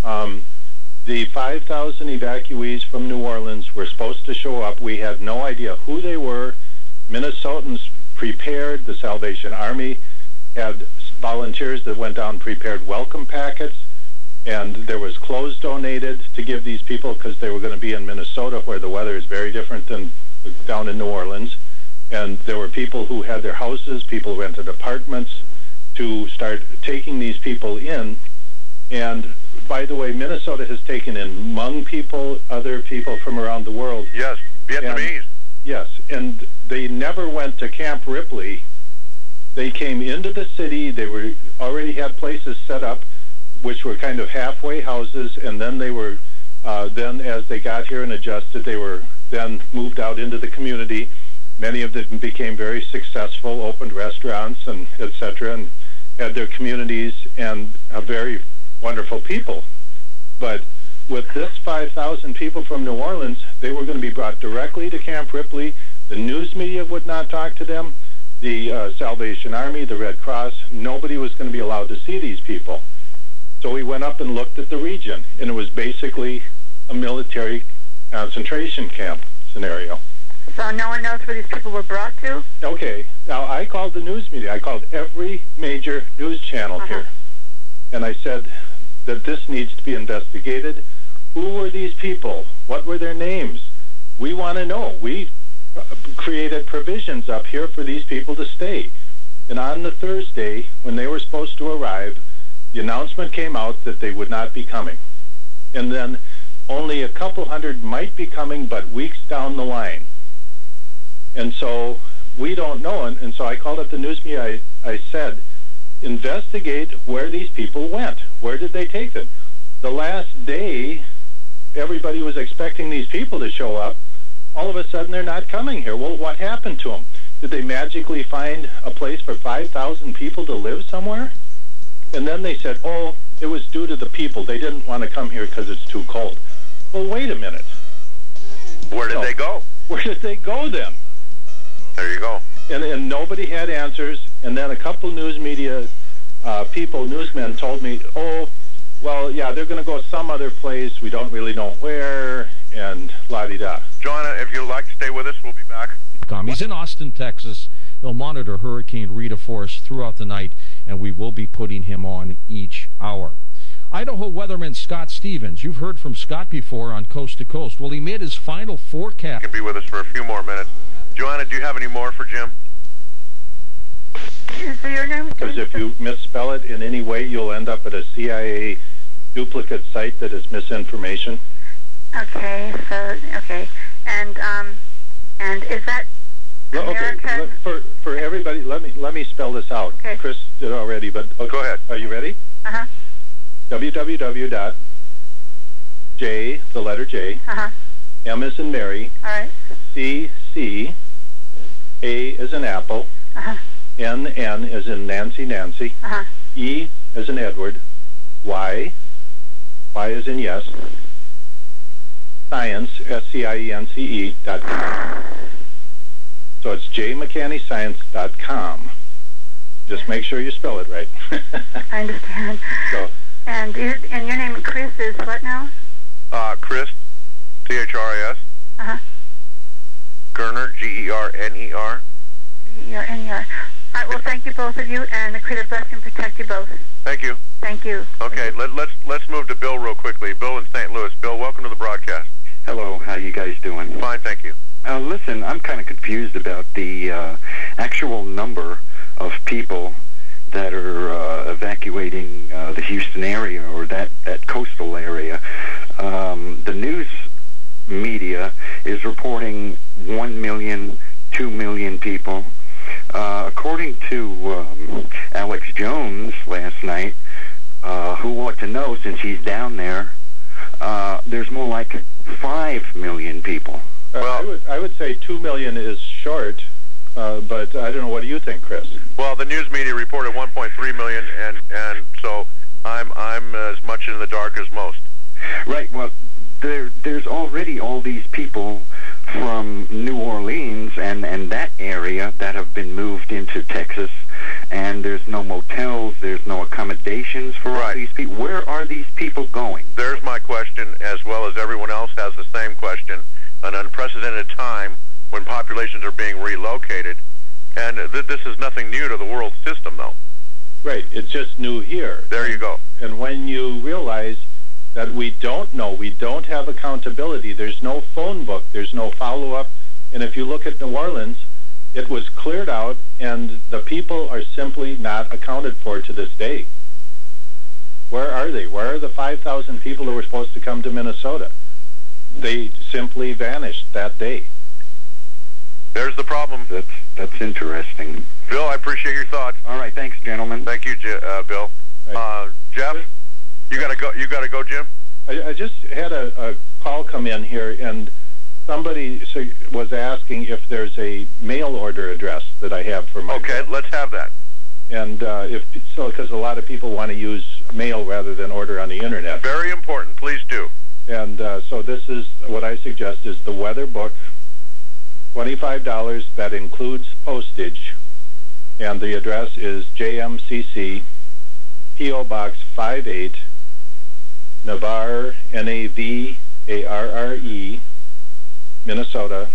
Speaker 2: the 5,000 evacuees from New Orleans were supposed to show up. We had no idea who they were. Minnesotans prepared. The Salvation Army had volunteers that went down and prepared welcome packets, and there was clothes donated to give these people because they were going to be in Minnesota, where the weather is very different than down in New Orleans. And there were people who had their houses, people rented apartments to start taking these people in. And by the way, Minnesota has taken in Hmong people, other people from around the world.
Speaker 1: Yes, Vietnamese.
Speaker 2: Yes, and they never went to Camp Ripley. They came into the city. They already had places set up, which were kind of halfway houses, and then they were, then as they got here and adjusted, they were then moved out into the community. Many of them became very successful, opened restaurants and etc., and had their communities and very wonderful people. But with this 5,000 people from New Orleans, they were going to be brought directly to Camp Ripley. The news media would not talk to them. The Salvation Army, the Red Cross, nobody was going to be allowed to see these people. So we went up and looked at the region, and it was basically a military concentration camp scenario.
Speaker 8: So no one knows where these people were brought to?
Speaker 2: Okay. Now, I called the news media. I called every major news channel here. And I said that this needs to be investigated. Who were these people? What were their names? We want to know. We created provisions up here for these people to stay. And on the Thursday, when they were supposed to arrive, the announcement came out that they would not be coming. And then only a couple hundred might be coming, but weeks down the line. And so we don't know. And so I called up the news media. I said, investigate where these people went. Where did they take them? The last day, everybody was expecting these people to show up. All of a sudden, they're not coming here. Well, what happened to them? Did they magically find a place for 5,000 people to live somewhere? And then they said, oh, it was due to the people. They didn't want to come here because it's too cold. Well, wait a minute.
Speaker 1: Where did they go?
Speaker 2: Where did they go then?
Speaker 1: There you go.
Speaker 2: And nobody had answers. And then a couple news media newsmen told me, oh, well, yeah, they're going to go some other place. We don't really know where, and la-di-da.
Speaker 1: Joanna, if you'd like to stay with us, we'll be back.
Speaker 9: He's in Austin, Texas. They'll monitor Hurricane Rita for us throughout the night, and we will be putting him on each hour. Idaho weatherman Scott Stevens. You've heard from Scott before on Coast to Coast. Well, he made his final forecast.
Speaker 1: He can be with us for a few more minutes. Joanna, do you have any more for Jim?
Speaker 8: So your name?
Speaker 2: Because if you misspell it in any way, you'll end up at a CIA duplicate site that is misinformation.
Speaker 8: Okay, and is that American?
Speaker 2: Okay, for everybody, let me spell this out.
Speaker 8: Okay.
Speaker 2: Chris did already, but okay.
Speaker 1: Go ahead.
Speaker 2: Are you ready? www.J, the letter J, M as in Mary,
Speaker 8: all right,
Speaker 2: CC, A as in apple, N as in Nancy, E as in Edward, Y as in yes, science, SCIENCE.com. So it's jmcannyscience.com. Just make sure you spell it right.
Speaker 8: I understand.
Speaker 2: So,
Speaker 8: and your name, Chris, is what now?
Speaker 1: Chris, CHRIS. Gerner, GERNER.
Speaker 8: GERNER. All right, well, thank you, both of you, and the Creator bless you and protect you both.
Speaker 1: Thank you.
Speaker 8: Thank you.
Speaker 1: Okay, let's move to Bill real quickly. Bill in St. Louis. Bill, welcome to the broadcast.
Speaker 10: Hello, how you guys doing?
Speaker 1: Fine, thank you.
Speaker 10: Listen, I'm kind of confused about the actual number of people that are evacuating the Houston area or that coastal area. The news media is reporting 1 million, 2 million people. According to Alex Jones last night, who ought to know since he's down there, there's more like 5 million people.
Speaker 2: Well, I would say 2 million is short, but I don't know. What do you think, Chris?
Speaker 1: Well, the news media reported 1.3 million, and so I'm as much in the dark as most.
Speaker 10: Right. Well, there's already all these people from New Orleans and that area that have been moved into Texas, and there's no motels, there's no accommodations for all these people. Where are these people going?
Speaker 1: There's my question, as well as everyone else has the same question. An unprecedented time when populations are being relocated, and this is nothing new to the world system, though.
Speaker 2: Right. It's just new here.
Speaker 1: There you go.
Speaker 2: And when you realize that we don't know, we don't have accountability, there's no phone book, there's no follow-up, and if you look at New Orleans, it was cleared out, and the people are simply not accounted for to this day. Where are they? Where are the 5,000 people who were supposed to come to Minnesota? They simply vanished that day.
Speaker 1: There's the problem.
Speaker 10: That's interesting.
Speaker 1: Bill, I appreciate your thoughts.
Speaker 10: All right, thanks, gentlemen.
Speaker 1: Thank you, Bill.
Speaker 2: Right.
Speaker 1: Jeff, you gotta go. You gotta go, Jim.
Speaker 2: I just had a call come in here, and somebody was asking if there's a mail order address that I have for my.
Speaker 1: Okay, let's have that.
Speaker 2: And because a lot of people want to use mail rather than order on the internet.
Speaker 1: Very important. Please do.
Speaker 2: And so this is what I suggest is the weather book, $25. That includes postage, and the address is JMCC, P.O. Box 58, Navarre, Navarre, Minnesota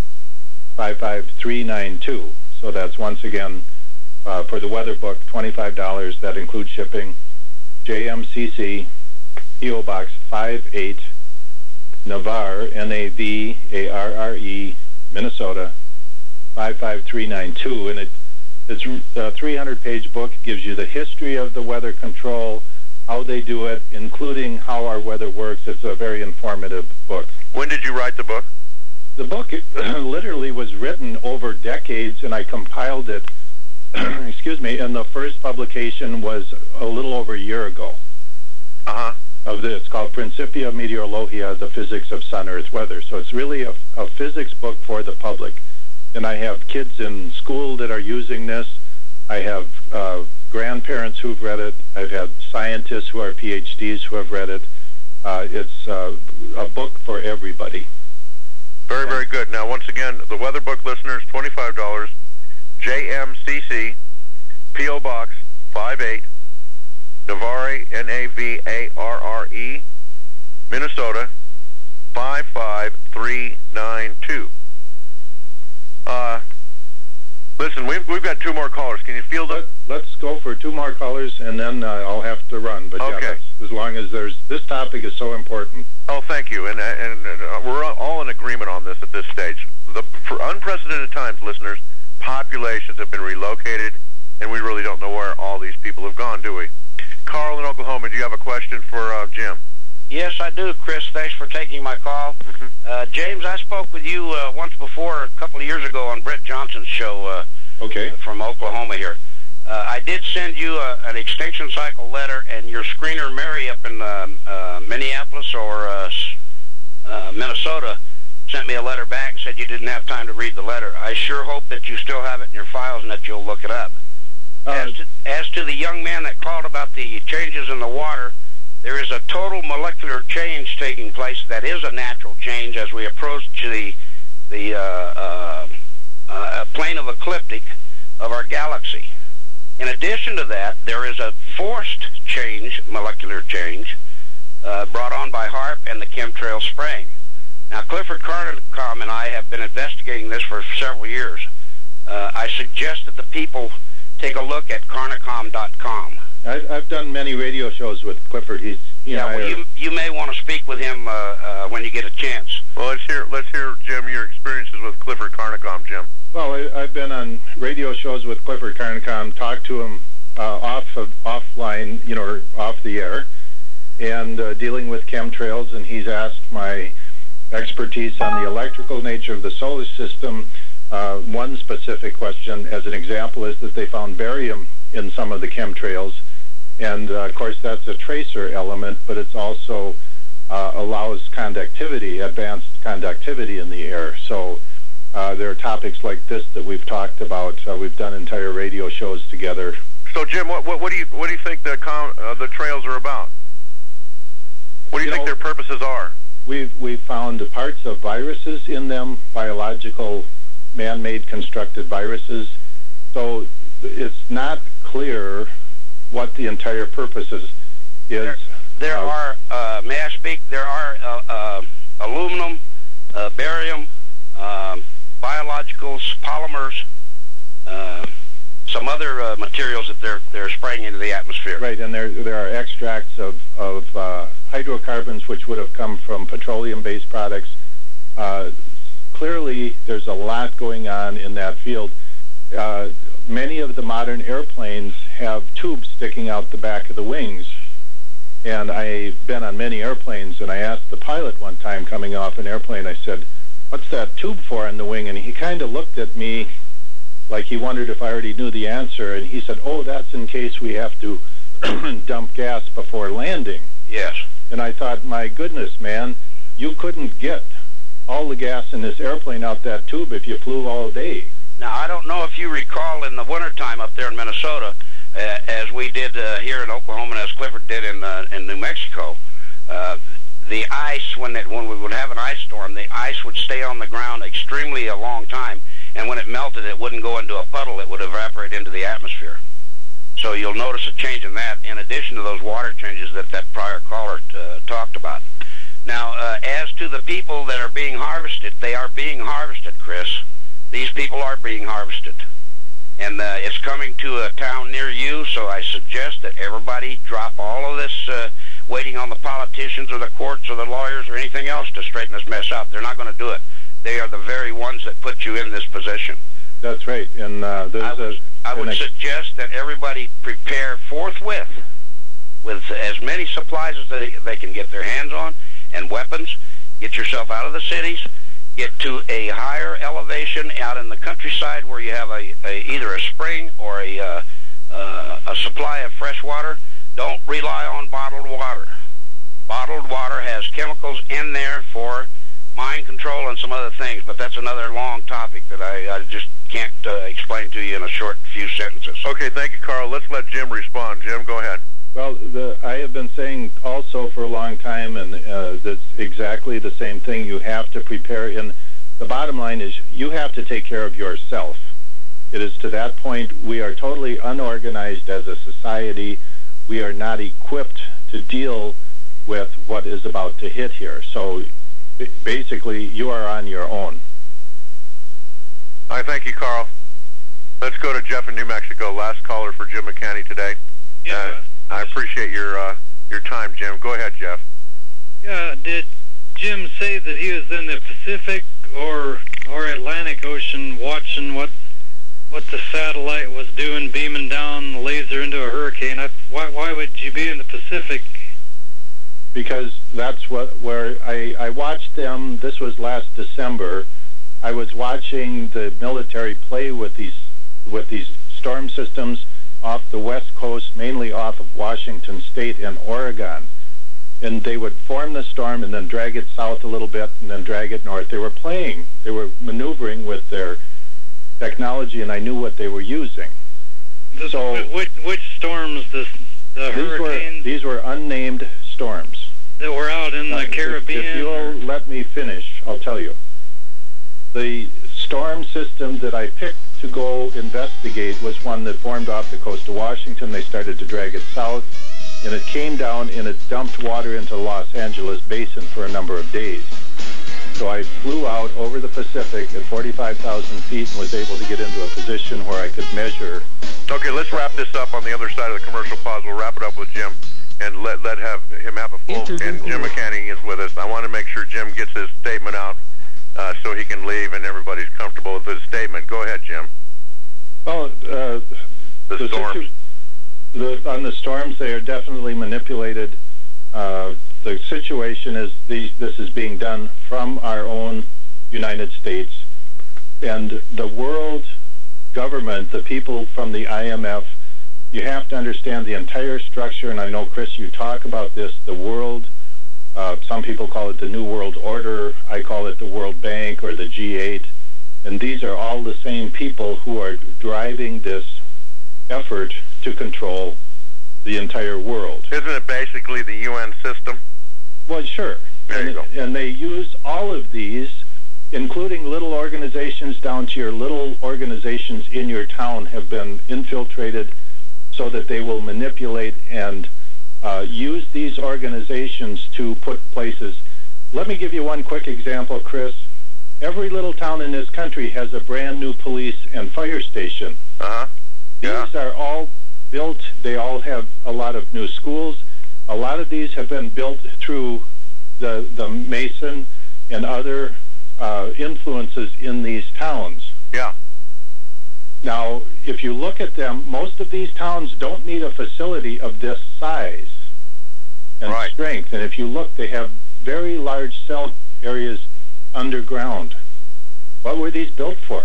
Speaker 2: 55392. So that's once again for the weather book, $25. That includes shipping. JMCC, P.O. Box 58, Navarre, Navarre, Minnesota 55392, and it's a 300-page book. Gives you the history of the weather control, how they do it, including how our weather works. It's a very informative book.
Speaker 1: When did you write the book?
Speaker 2: The book literally was written over decades, and I compiled it, excuse me, and the first publication was a little over a year ago. It's called Principia Meteorologia, the Physics of Sun-Earth Weather. So it's really a physics book for the public. And I have kids in school that are using this. I have grandparents who've read it. I've had scientists who are PhDs who have read it. It's a book for everybody.
Speaker 1: Very, very good. Now, once again, the weather book listeners, $25. JMCC, P.O. Box 58, Navarre, Navarre, Minnesota 55392. Listen, we've got two more callers. Can you field them?
Speaker 2: Let's go for two more callers, and then I'll have to run. But
Speaker 1: okay.
Speaker 2: Yeah, as long as this topic is so important.
Speaker 1: Oh, thank you. And we're all in agreement on this at this stage. For unprecedented times, listeners, populations have been relocated, and we really don't know where all these people have gone, do we? Carl in Oklahoma, do you have a question for Jim?
Speaker 11: Yes, I do, Chris. Thanks for taking my call.
Speaker 1: Mm-hmm.
Speaker 11: James, I spoke with you once before, a couple of years ago, on Brett Johnson's show from Oklahoma here. I did send you an extinction cycle letter, and your screener, Mary, up in Minneapolis or Minnesota, sent me a letter back and said you didn't have time to read the letter. I sure hope that you still have it in your files and that you'll look it up. As to the young man that called about the changes in the water, there is a total molecular change taking place that is a natural change as we approach the plane of ecliptic of our galaxy. In addition to that, there is a forced change, molecular change, brought on by HAARP and the chemtrail spraying. Now, Clifford Carnicom and I have been investigating this for several years. I suggest that the people take a look at carnicom.com.
Speaker 2: I've done many radio shows with Clifford.
Speaker 11: You may want to speak with him when you get a chance.
Speaker 1: Well, let's hear, Jim, your experiences with Clifford Carnicom, Jim.
Speaker 2: Well, I've been on radio shows with Clifford Carnicom, talked to him offline, or off the air, and dealing with chemtrails, and he's asked my expertise on the electrical nature of the solar system. One specific question, as an example, is that they found barium in some of the chemtrails, and of course that's a tracer element, but it also allows conductivity, advanced conductivity in the air. So there are topics like this that we've talked about. We've done entire radio shows together.
Speaker 1: So, Jim, what do you think the trails are about? What do you think their purposes are?
Speaker 2: We've found parts of viruses in them, biological, man-made constructed viruses. So it's not clear what the entire purpose is.
Speaker 11: There are, may I speak? There are aluminum, barium, biologicals, polymers, some other materials that they're spraying into the atmosphere.
Speaker 2: Right, and there are extracts of hydrocarbons which would have come from petroleum-based products. Clearly, there's a lot going on in that field. Many of the modern airplanes have tubes sticking out the back of the wings. And I've been on many airplanes, and I asked the pilot one time coming off an airplane, I said, "What's that tube for in the wing?" And he kind of looked at me like he wondered if I already knew the answer. And he said, "Oh, that's in case we have to dump gas before landing."
Speaker 11: Yes.
Speaker 2: And I thought, my goodness, man, you couldn't get all the gas in this airplane out that tube if you flew all day.
Speaker 11: Now, I don't know if you recall in the wintertime up there in Minnesota, as we did here in Oklahoma and as Clifford did in New Mexico, the ice, when we would have an ice storm, the ice would stay on the ground extremely a long time, and when it melted, it wouldn't go into a puddle, it would evaporate into the atmosphere. So you'll notice a change in that, in addition to those water changes that prior caller talked about. Now, as to the people that are being harvested, they are being harvested, Chris. These people are being harvested. And it's coming to a town near you, so I suggest that everybody drop all of this waiting on the politicians or the courts or the lawyers or anything else to straighten this mess out. They're not going to do it. They are the very ones that put you in this position.
Speaker 2: That's right. And
Speaker 11: I would suggest that everybody prepare forthwith with as many supplies as they can get their hands on and weapons. Get yourself out of the cities. Get to a higher elevation out in the countryside where you have either a spring or a supply of fresh water. Don't rely on bottled water. Bottled water has chemicals in there for mind control and some other things, but that's another long topic that I just can't explain to you in a short few sentences.
Speaker 1: Okay, thank you, Carl. Let's let Jim respond. Jim, go ahead.
Speaker 2: Well, I have been saying also for a long time, and that's exactly the same thing. You have to prepare. And the bottom line is you have to take care of yourself. It is to that point we are totally unorganized as a society. We are not equipped to deal with what is about to hit here. So basically, you are on your own.
Speaker 1: I thank you, Carl. Let's go to Jeff in New Mexico. Last caller for Jim McCanny today.
Speaker 12: Yeah.
Speaker 1: I appreciate your time, Jim. Go ahead, Jeff.
Speaker 12: Yeah, did Jim say that he was in the Pacific or Atlantic Ocean watching what the satellite was doing, beaming down the laser into a hurricane? Why would you be in the Pacific?
Speaker 2: Because that's where I watched them. This was last December. I was watching the military play with these storm systems off the west coast, mainly off of Washington State and Oregon. and they would form the storm and then drag it south a little bit and then drag it north. They were playing. They were maneuvering with their technology, and I knew what they were using.
Speaker 12: So, which storms? The hurricanes?
Speaker 2: These were unnamed storms
Speaker 12: that were out in the Caribbean.
Speaker 2: If you'll let me finish, I'll tell you. The storm system that I picked to go investigate was one that formed off the coast of Washington. They started to drag it south, and it came down and it dumped water into the Los Angeles basin for a number of days. So I flew out over the Pacific at 45,000 feet and was able to get into a position where I could measure.
Speaker 1: Okay, let's wrap this up on the other side of the commercial pause. We'll wrap it up with Jim and let him have a full. And Jim McCanny is with us. I want to make sure Jim gets his statement out so he can leave and everybody's comfortable with his statement. Go ahead, Jim.
Speaker 2: Well,
Speaker 1: the storms.
Speaker 2: On the storms, they are definitely manipulated. The situation is this is being done from our own United States, and the world government, the people from the IMF, you have to understand the entire structure, and I know, Chris, you talk about this, the world, some people call it the New World Order, I call it the World Bank or the G8, and these are all the same people who are driving this effort to control the entire world.
Speaker 1: Isn't it basically the UN system?
Speaker 2: Well, sure.
Speaker 1: There you go.
Speaker 2: And they use all of these, including little organizations down to your little organizations in your town, have been infiltrated so that they will manipulate and use these organizations to put places. Let me give you one quick example, Chris. Every little town in this country has a brand new police and fire station.
Speaker 1: Uh-huh. Yeah.
Speaker 2: These are all built. They all have a lot of new schools. A lot of these have been built through the Mason and other influences in these towns.
Speaker 1: Yeah.
Speaker 2: Now, if you look at them, most of these towns don't need a facility of this size and strength. And if you look, they have very large cell areas underground. What were these built for?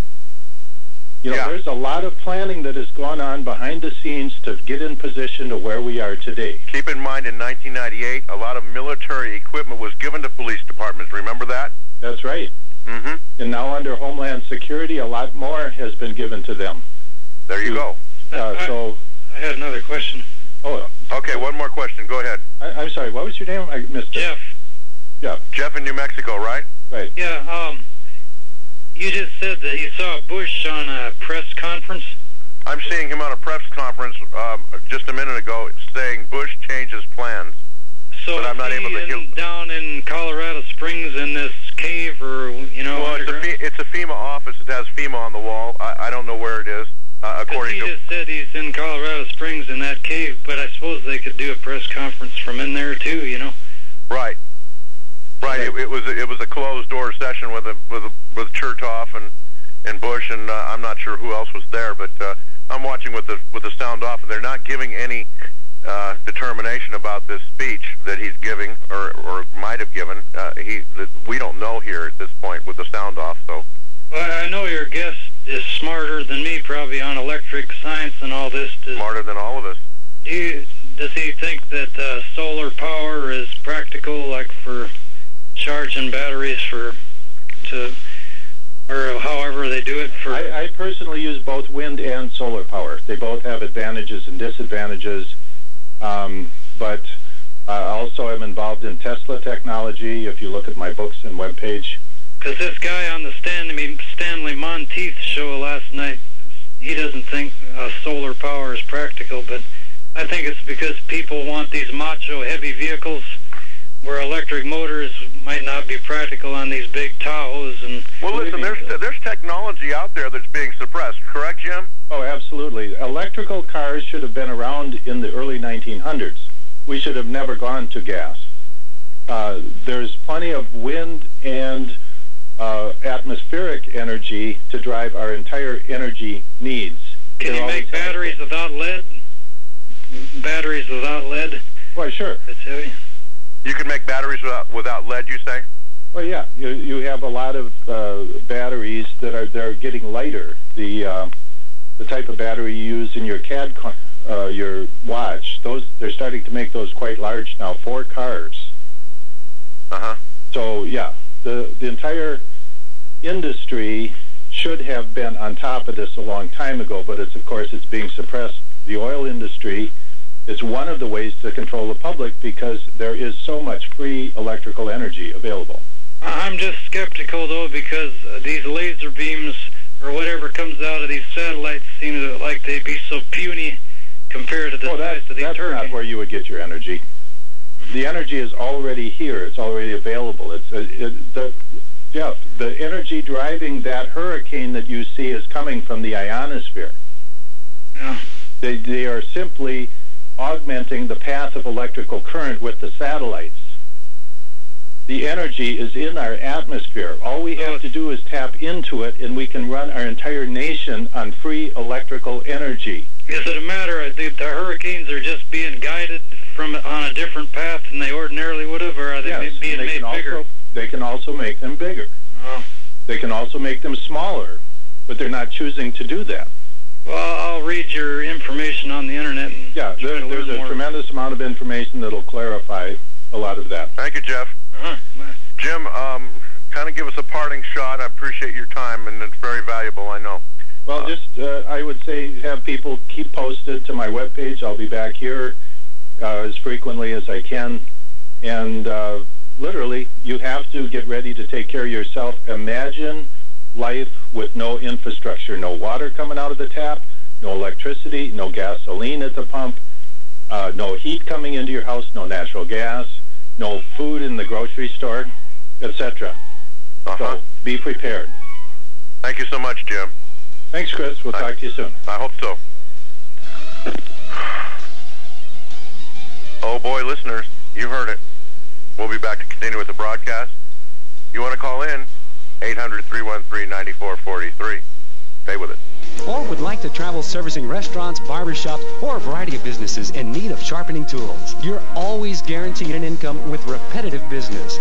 Speaker 2: You know, there's a lot of planning that has gone on behind the scenes to get in position to where we are today.
Speaker 1: Keep in mind, in 1998, a lot of military equipment was given to police departments. Remember that?
Speaker 2: That's right.
Speaker 1: Mm-hmm.
Speaker 2: And now under Homeland Security, a lot more has been given to them.
Speaker 1: There you go.
Speaker 2: So
Speaker 12: I had another question.
Speaker 2: Oh,
Speaker 1: okay. One more question. Go ahead.
Speaker 2: I'm sorry. What was your name? I missed
Speaker 12: Jeff.
Speaker 2: it. Yeah.
Speaker 1: Jeff in New Mexico, right?
Speaker 2: Right.
Speaker 12: Yeah. You just said that you saw Bush on a press conference.
Speaker 1: I'm seeing him on a press conference just a minute ago saying Bush changes plans.
Speaker 12: So
Speaker 1: but I'm not able to get
Speaker 12: down in Colorado Springs in this cave, or
Speaker 1: well, it's a FEMA office. It has FEMA on the wall. I don't know where it is. According to
Speaker 12: he just said he's in Colorado Springs in that cave, but I suppose they could do a press conference from in there too.
Speaker 1: Right. Right. It was a closed door session with Chertoff and Bush, and I'm not sure who else was there, but I'm watching with the sound off, and they're not giving any determination about this speech that he's giving or might have given. We don't know here at this point with the sound off. So.
Speaker 12: Well, I know your guest is smarter than me, probably on electric science and all this.
Speaker 1: Smarter than all of us.
Speaker 12: Does he think that solar power is practical, like for charging batteries or however they do it?
Speaker 2: I personally use both wind and solar power. They both have advantages and disadvantages. But also I'm involved in Tesla technology, if you look at my books and webpage.
Speaker 12: Because this guy on the Stanley Monteith show last night, he doesn't think solar power is practical, but I think it's because people want these macho heavy vehicles where electric motors might not be practical on these big Tahoes.
Speaker 1: Well, listen, there's technology out there that's being suppressed, correct, Jim?
Speaker 2: Oh, absolutely. Electrical cars should have been around in the early 1900s. We should have never gone to gas. There's plenty of wind and atmospheric energy to drive our entire energy needs.
Speaker 12: Can you make batteries without lead? Batteries without lead?
Speaker 2: Why, sure.
Speaker 12: That's heavy.
Speaker 1: You can make batteries without lead, you say?
Speaker 2: Well, yeah. You have a lot of batteries that are getting lighter. The type of battery you use in your your watch, they're starting to make those quite large now for cars. So yeah, the entire industry should have been on top of this a long time ago, but it's being suppressed. The oil industry is one of the ways to control the public because there is so much free electrical energy available.
Speaker 12: I'm just skeptical, though, because these laser beams or whatever comes out of these satellites seem to like they'd be so puny compared to the size of these turkeys.
Speaker 2: That's not where you would get your energy. The energy is already here. It's already available. Jeff, the energy driving that hurricane that you see is coming from the ionosphere.
Speaker 12: Yeah.
Speaker 2: They are simply augmenting the path of electrical current with the satellites. The energy is in our atmosphere. All we have to do is tap into it, and we can run our entire nation on free electrical energy.
Speaker 12: Is it a matter of the hurricanes are just being guided on a different path than they ordinarily would have, or are they being made bigger?
Speaker 2: They can also make them bigger.
Speaker 12: Oh.
Speaker 2: They can also make them smaller, but they're not choosing to do that.
Speaker 12: Well, I'll read your information on the internet.
Speaker 2: Yeah, there's a tremendous amount of information that'll clarify a lot of that.
Speaker 1: Thank you, Jeff. Jim, kind of give us a parting shot. I appreciate your time, and it's very valuable, I know.
Speaker 2: Well, I would say have people keep posted to my webpage. I'll be back here as frequently as I can. And literally, you have to get ready to take care of yourself. Imagine life with no infrastructure, no water coming out of the tap, no electricity, no gasoline at the pump, no heat coming into your house, no natural gas, no food in the grocery store, etc. So be prepared.
Speaker 1: Thank you so much, Jim.
Speaker 2: Thanks, Chris. We'll talk to you soon.
Speaker 1: I hope so. Oh, boy, listeners, you heard it. We'll be back to continue with the broadcast. You want to call in? 800-313-9443. Stay with it.
Speaker 13: Or would like to travel servicing restaurants, barbershops, or a variety of businesses in need of sharpening tools. You're always guaranteed an income with repetitive business.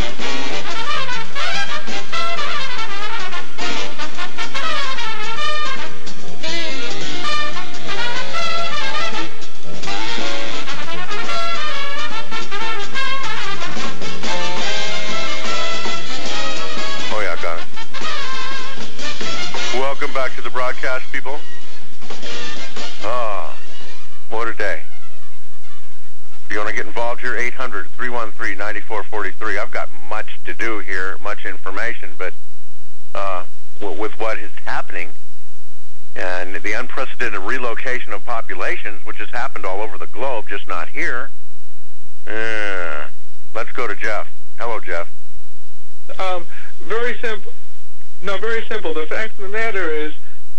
Speaker 1: Welcome back to the broadcast, people. What a day. If you want to get involved here, 800-313-9443. I've got much to do here, much information, but with what is happening and the unprecedented relocation of populations, which has happened all over the globe, just not here, let's go to Jeff. Hello, Jeff.
Speaker 14: Very simple. No, very simple. The fact of the matter is,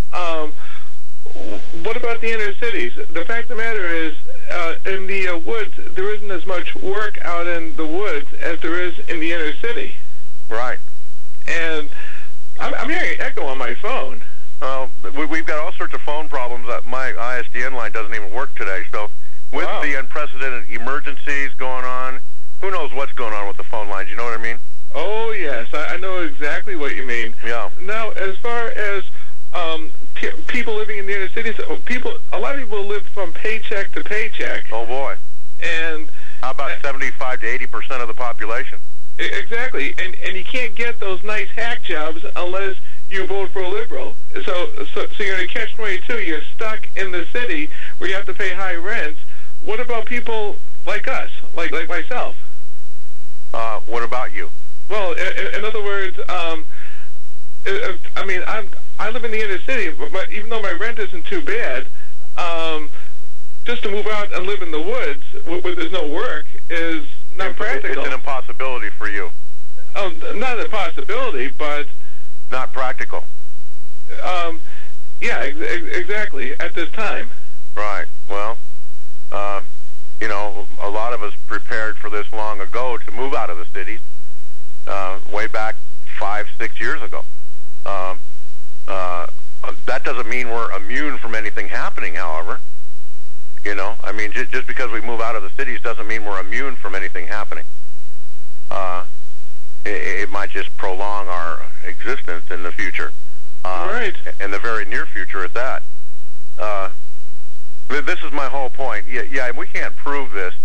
Speaker 14: what about the inner cities? The fact of the matter is, in the woods, there isn't as much work out in the woods as there is in the inner city.
Speaker 1: Right.
Speaker 14: And I'm hearing echo on my phone.
Speaker 1: We've got all sorts of phone problems. My ISDN line doesn't even work today. So with the unprecedented emergencies going on, who knows what's going on with the phone lines? You know what I mean?
Speaker 14: Oh, yes. I know exactly what you mean.
Speaker 1: Yeah.
Speaker 14: Now, as far as people living in the inner cities, a lot of people live from paycheck to paycheck.
Speaker 1: Oh, boy.
Speaker 14: And
Speaker 1: how about 75 to 80% of the population?
Speaker 14: Exactly. And you can't get those nice hack jobs unless you vote for a liberal. So you're in a catch-22. You're stuck in the city where you have to pay high rents. What about people like us, like myself?
Speaker 1: What about you?
Speaker 14: Well, in other words, I live in the inner city, but even though my rent isn't too bad, just to move out and live in the woods where there's no work is not practical.
Speaker 1: It's an impossibility for you.
Speaker 14: Not an impossibility, but
Speaker 1: not practical.
Speaker 14: Yeah, exactly. At this time.
Speaker 1: Right. Well, a lot of us prepared for this long ago to move out of the cities. Way back 5-6 years ago. That doesn't mean we're immune from anything happening, however. Just because we move out of the cities doesn't mean we're immune from anything happening. It might just prolong our existence in the future.
Speaker 14: Right.
Speaker 1: In the very near future at that. This is my whole point. Yeah, we can't prove this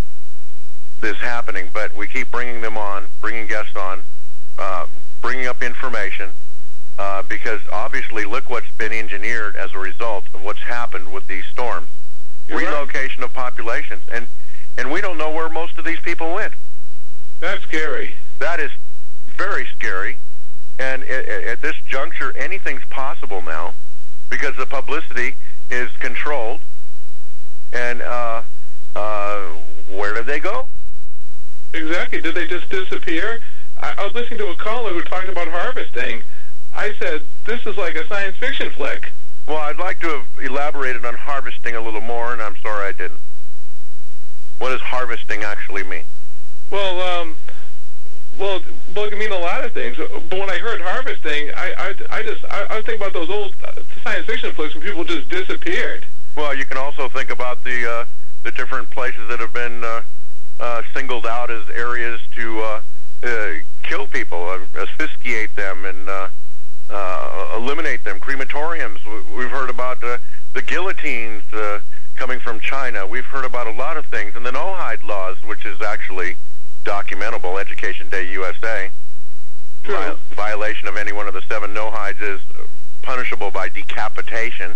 Speaker 1: is happening, but we keep bringing them on, bringing guests on, bringing up information, because obviously look what's been engineered as a result of what's happened with these storms. Relocation of populations, and we don't know where most of these people went.
Speaker 14: That's scary.
Speaker 1: That is very scary, and at this juncture, anything's possible now because the publicity is controlled, and where did they go?
Speaker 14: Exactly. Did they just disappear? I was listening to a caller who talked about harvesting. I said, this is like a science fiction flick.
Speaker 1: Well, I'd like to have elaborated on harvesting a little more, and I'm sorry I didn't. What does harvesting actually mean?
Speaker 14: Well, it can mean a lot of things. But when I heard harvesting, I was thinking about those old science fiction flicks where people just disappeared.
Speaker 1: Well, you can also think about the different places that have been singled out as areas to kill people, asphyxiate them, and eliminate them. Crematoriums. We've heard about the guillotines coming from China. We've heard about a lot of things. And the no-hide laws, which is actually documentable, Education Day USA. Violation of any one of the 7 no-hides is punishable by decapitation.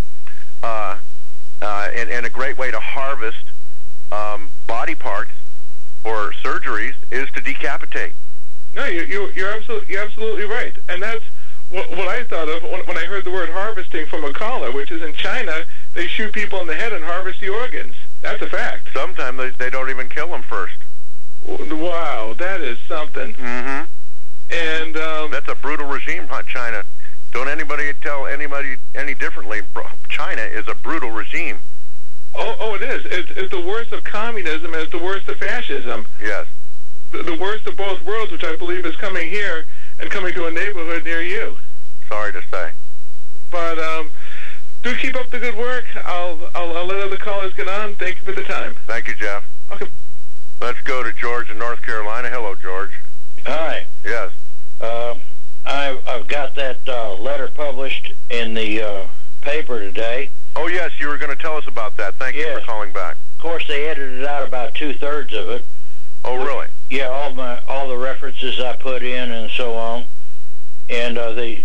Speaker 1: And a great way to harvest body parts or surgeries is to decapitate.
Speaker 14: No, you're absolutely right. And that's what I thought of when I heard the word harvesting from a caller, which is in China, they shoot people in the head and harvest the organs. That's a fact.
Speaker 1: Sometimes they don't even kill them first.
Speaker 14: Wow, that is something.
Speaker 1: Mm-hmm.
Speaker 14: And
Speaker 1: that's a brutal regime, China. Don't anybody tell anybody any differently. China is a brutal regime.
Speaker 14: Oh, it is. It's the worst of communism and it's the worst of fascism.
Speaker 1: Yes.
Speaker 14: The worst of both worlds, which I believe is coming here and coming to a neighborhood near you.
Speaker 1: Sorry to say.
Speaker 14: But do keep up the good work. I'll let other callers get on. Thank you for the time.
Speaker 1: Thank you, Jeff.
Speaker 14: Okay.
Speaker 1: Let's go to George in North Carolina. Hello, George.
Speaker 15: Hi.
Speaker 1: Yes.
Speaker 15: I've got that letter published in the paper today.
Speaker 1: Oh, yes, you were going to tell us about that. Thank you for calling back.
Speaker 15: Of course, they edited out about 2/3 of it.
Speaker 1: Oh, really?
Speaker 15: Yeah, all the references I put in and so on, and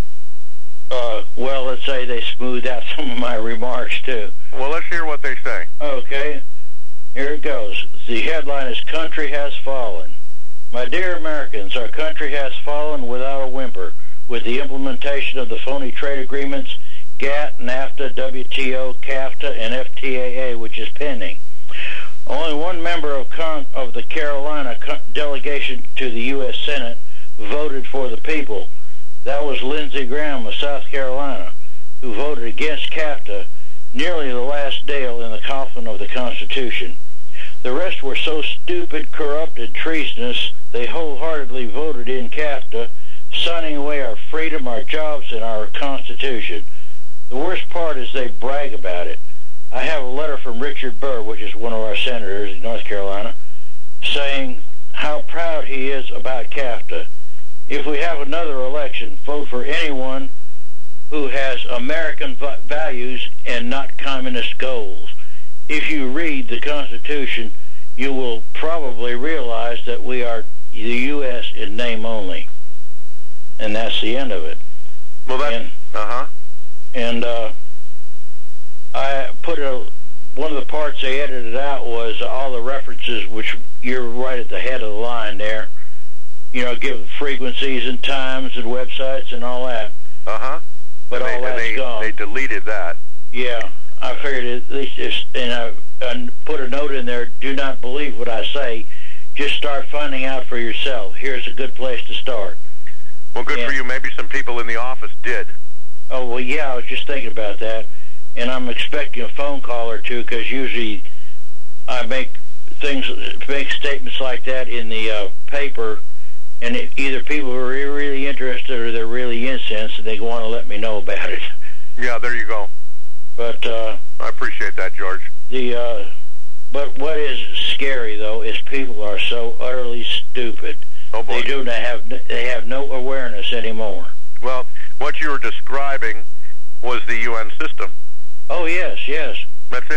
Speaker 15: let's say they smoothed out some of my remarks too.
Speaker 1: Well, let's hear what they say.
Speaker 15: Okay, here it goes. The headline is "Country Has Fallen." My dear Americans, our country has fallen without a whimper with the implementation of the phony trade agreements GATT, NAFTA, WTO, CAFTA, and FTAA, which is pending. Only one member of the Carolina delegation to the U.S. Senate voted for the people. That was Lindsey Graham of South Carolina, who voted against CAFTA, nearly the last nail in the coffin of the Constitution. The rest were so stupid, corrupt, and treasonous, they wholeheartedly voted in CAFTA, signing away our freedom, our jobs, and our Constitution. The worst part is they brag about it. I have a letter from Richard Burr, which is one of our senators in North Carolina, saying how proud he is about CAFTA. If we have another election, vote for anyone who has American values and not communist goals. If you read the Constitution, you will probably realize that we are the U.S. in name only. And that's the end of it.
Speaker 1: Well, that's...
Speaker 15: And I put one of the parts they edited out was all the references, which you're right at the head of the line there. You know, give frequencies and times and websites and all that. But all that's gone.
Speaker 1: They deleted that.
Speaker 15: Yeah, I figured at least, and I put a note in there, do not believe what I say. Just start finding out for yourself. Here's a good place to start.
Speaker 1: Well, good for you. Maybe some people in the office did.
Speaker 15: Oh, well, yeah, I was just thinking about that. And I'm expecting a phone call or two because usually I make statements like that in the paper, and either people are really interested or they're really incensed and they want to let me know about it.
Speaker 1: Yeah, there you go.
Speaker 15: But
Speaker 1: I appreciate that, George.
Speaker 15: But what is scary though is people are so utterly stupid.
Speaker 1: Oh boy.
Speaker 15: They have no awareness anymore.
Speaker 1: Well, what you were describing was the UN system.
Speaker 15: Oh yes.
Speaker 1: That's it.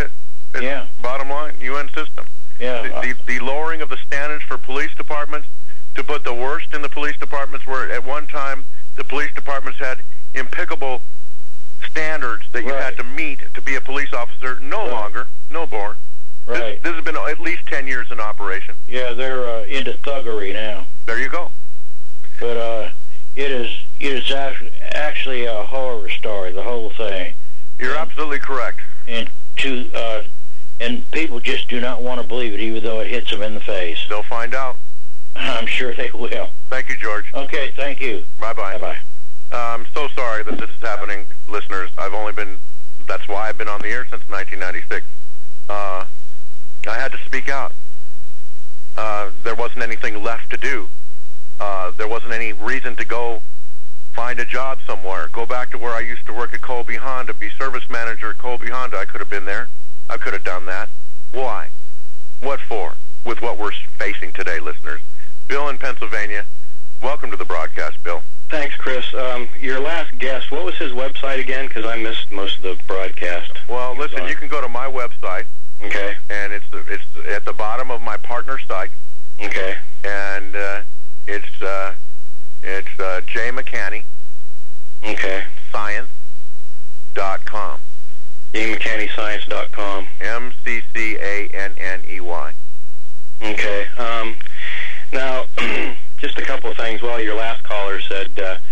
Speaker 5: Yeah.
Speaker 1: Bottom line, UN system.
Speaker 5: Yeah.
Speaker 1: The lowering of the standards for police departments to put the worst in the police departments, where at one time the police departments had impeccable standards that you had to meet to be a police officer. No longer. No more.
Speaker 5: Right.
Speaker 1: This has been at least 10 years in operation.
Speaker 5: Yeah, they're into thuggery now.
Speaker 1: There you go.
Speaker 5: But it is actually a horror story, the whole thing.
Speaker 1: You're absolutely correct.
Speaker 5: And people just do not want to believe it, even though it hits them in the face.
Speaker 1: They'll find out.
Speaker 5: I'm sure they will.
Speaker 1: Thank you, George.
Speaker 5: Okay, thank you.
Speaker 1: Bye-bye.
Speaker 5: Bye-bye.
Speaker 1: I'm so sorry that this is happening, listeners. That's why I've been on the air since 1996. I had to speak out. There wasn't anything left to do. There wasn't any reason to go find a job somewhere. Go back to where I used to work at Colby Honda, be service manager at Colby Honda. I could have been there. I could have done that. Why? What for? With what we're facing today, listeners. Bill in Pennsylvania, welcome to the broadcast, Bill.
Speaker 16: Thanks, Chris. Your last guest, what was his website again? Because I missed most of the broadcast.
Speaker 1: Well, listen, you can go to my website.
Speaker 16: Okay.
Speaker 1: And it's at the bottom of my partner site.
Speaker 16: Okay.
Speaker 1: And it's Jay McCanney.
Speaker 16: Okay.
Speaker 1: Science.com.
Speaker 16: JayMcCanneyScience.com.
Speaker 1: McCanney.
Speaker 16: Okay. Now, just a couple of things. Well, your last caller said,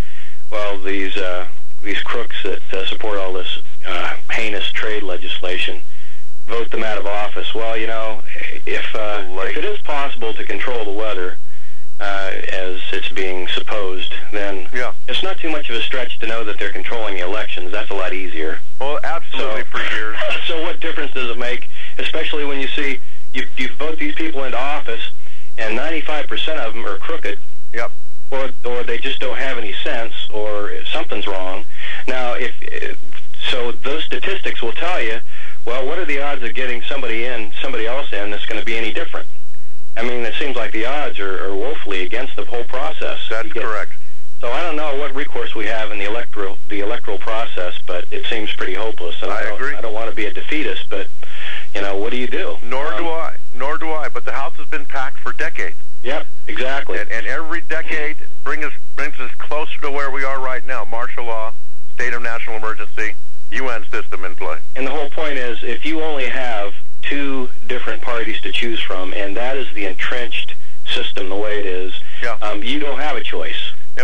Speaker 16: these crooks that support all this heinous trade legislation, vote them out of office. Well, if it is possible to control the weather, as it's being supposed, then it's not too much of a stretch to know that they're controlling the elections. That's a lot easier.
Speaker 1: Well, absolutely, for years.
Speaker 16: So what difference does it make, especially when you see you vote these people into office, and 95% of them are crooked.
Speaker 1: Yep.
Speaker 16: Or they just don't have any sense, or something's wrong. Now, so those statistics will tell you, well, what are the odds of getting somebody else in that's going to be any different? I mean, it seems like the odds are woefully against the whole process.
Speaker 1: That's correct.
Speaker 16: So I don't know what recourse we have in the electoral process, but it seems pretty hopeless. And I agree. I don't want to be a defeatist, but what do you do?
Speaker 1: Nor do I. But the House has been packed for decades.
Speaker 16: Yep, exactly.
Speaker 1: And every decade brings us closer to where we are right now. Martial law, state of national emergency, UN system in play.
Speaker 16: And the whole point is, if you only have two different parties to choose from, and that is the entrenched system the way it is, you don't have a choice. If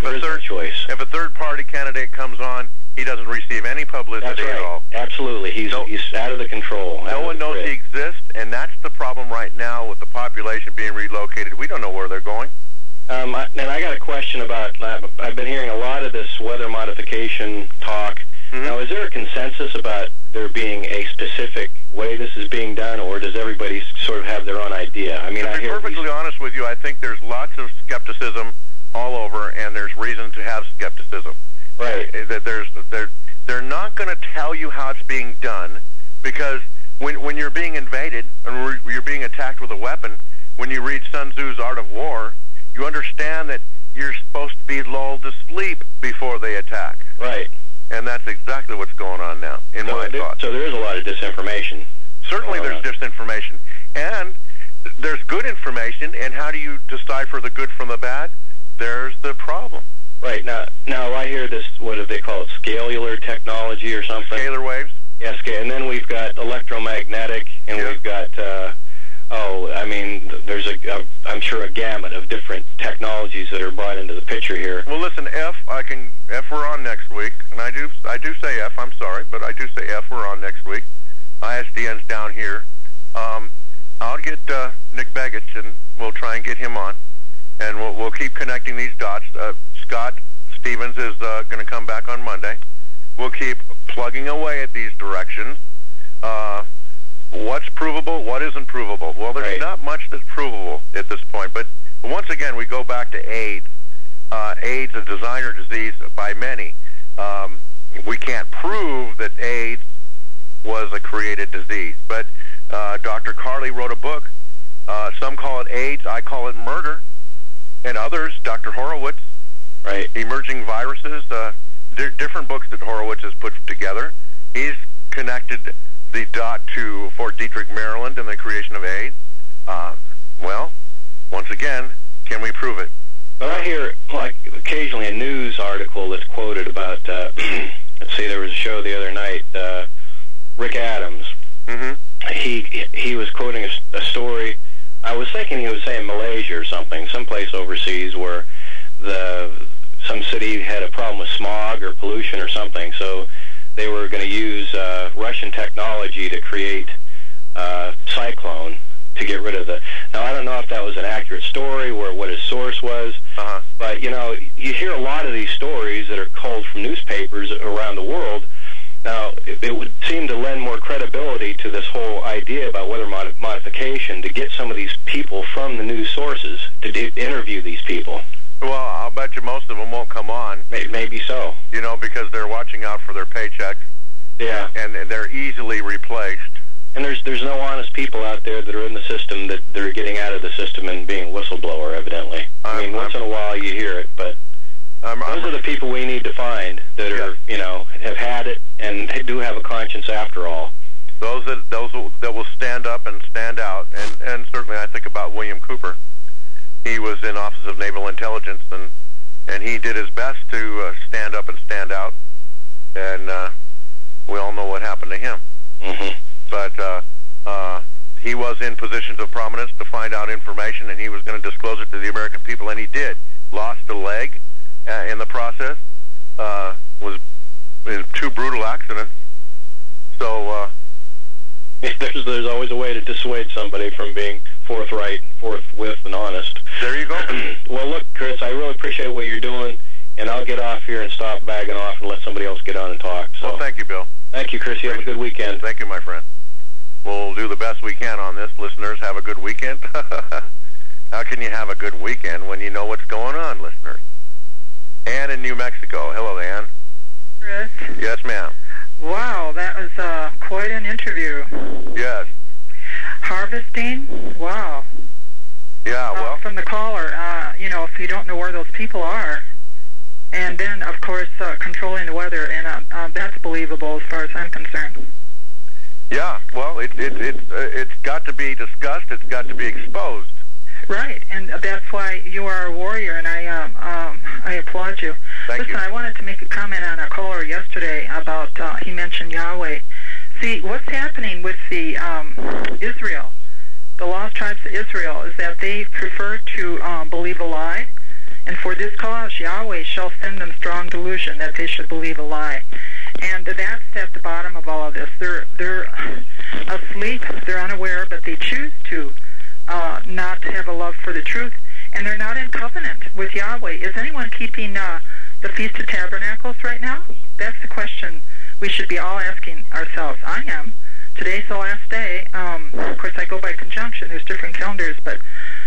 Speaker 1: a third-party candidate comes on, he doesn't receive any publicity at all.
Speaker 16: Absolutely. He's out of the control.
Speaker 1: No one knows he exists, and that's the problem right now with the population being relocated. We don't know where they're going.
Speaker 16: And I got a question about, I've been hearing a lot of this weather modification talk. Mm-hmm. Now, is there a consensus about there being a specific way this is being done, or does everybody sort of have their own idea? I mean,
Speaker 1: to be perfectly honest with you, I think there's lots of skepticism all over, and there's reason to have skepticism.
Speaker 16: Right.
Speaker 1: They're not going to tell you how it's being done, because when you're being invaded and you're being attacked with a weapon, when you read Sun Tzu's Art of War, you understand that you're supposed to be lulled to sleep before they attack.
Speaker 16: Right.
Speaker 1: And that's exactly what's going on now, in my thoughts.
Speaker 16: So there is a lot of disinformation.
Speaker 1: Certainly there's disinformation. And there's good information, and how do you decipher the good from the bad? There's the problem.
Speaker 16: Right. Now I hear this, what do they call it, scalar technology or something?
Speaker 1: Scalar waves?
Speaker 16: Yes, and then we've got electromagnetic, and we've got, there's I'm sure a gamut of different technologies that are brought into the picture here.
Speaker 1: Well, listen, F we're on next week, and I do say F, I'm sorry, but I do say F, we're on next week. ISDN's down here. I'll get Nick Begich, and we'll try and get him on, and we'll keep connecting these dots. Scott Stevens is going to come back on Monday. We'll keep plugging away at these directions. What's provable? What isn't provable? Well, there's not much that's provable at this point. But once again, we go back to AIDS. AIDS, a designer disease by many. We can't prove that AIDS was a created disease. But Dr. Carley wrote a book. Some call it AIDS. I call it murder. And others, Dr. Horowitz, emerging viruses, different books that Horowitz has put together. He's connected the dot to Fort Detrick, Maryland, and the creation of aid. Well, once again, can we prove it?
Speaker 16: But I hear, like, occasionally a news article that's quoted about, let's see, there was a show the other night, Rick Adams.
Speaker 1: Mm-hmm.
Speaker 16: He was quoting a story. I was thinking he was saying Malaysia or something, someplace overseas where some city had a problem with smog or pollution or something, so they were going to use Russian technology to create cyclone to get rid of the... Now, I don't know if that was an accurate story or what his source was, but, you know, you hear a lot of these stories that are culled from newspapers around the world. Now, it would seem to lend more credibility to this whole idea about weather modification to get some of these people from the news sources to interview these people.
Speaker 1: Well, I'll bet you most of them won't come on.
Speaker 16: Maybe so.
Speaker 1: You know, because they're watching out for their paychecks.
Speaker 16: Yeah.
Speaker 1: And they're easily replaced.
Speaker 16: And there's no honest people out there that are in the system that they're getting out of the system and being a whistleblower, evidently. I mean, once in a while you hear it, but those are the people we need to find that are, you know, have had it and do have a conscience after all.
Speaker 1: Those that will stand up and stand out, and certainly I think about William Cooper. He was in Office of Naval Intelligence, and he did his best to stand up and stand out, and we all know what happened to him.
Speaker 16: Mm-hmm.
Speaker 1: But he was in positions of prominence to find out information, and he was going to disclose it to the American people, and he did. Lost a leg in the process, was in 2 brutal accidents. So
Speaker 16: there's always a way to dissuade somebody from being forthright, forthwith, and honest.
Speaker 1: There you go.
Speaker 16: Well, look, Chris, I really appreciate what you're doing, and I'll get off here and stop bagging off and let somebody else get on and talk. So.
Speaker 1: Well, thank you, Bill.
Speaker 16: Thank you, Chris. You have a good weekend.
Speaker 1: Thank you, my friend. We'll do the best we can on this. Listeners, have a good weekend. How can you have a good weekend when you know what's going on, listeners? Ann in New Mexico. Hello, Ann.
Speaker 17: Chris?
Speaker 1: Yes, ma'am.
Speaker 17: Wow, that was quite an interview.
Speaker 1: Yes.
Speaker 17: Harvesting? Wow.
Speaker 1: Yeah, well...
Speaker 17: From the caller, you know, if you don't know where those people are. And then, of course, controlling the weather, and that's believable as far as I'm concerned.
Speaker 1: Yeah, well, it's got to be discussed. It's got to be exposed.
Speaker 17: Right, and that's why you are a warrior, and I applaud you.
Speaker 1: Thank you.
Speaker 17: I wanted to make a comment on a caller yesterday about he mentioned Yahweh. See, what's happening with the Israel, the lost tribes of Israel, is that they prefer to believe a lie. And for this cause, Yahweh shall send them strong delusion that they should believe a lie. And that's at the bottom of all of this. They're asleep, they're unaware, but they choose to not have a love for the truth. And they're not in covenant with Yahweh. Is anyone keeping the Feast of Tabernacles right now? That's the question we should be all asking ourselves. I am. Today's the last day. Of course, I go by conjunction. There's different calendars, but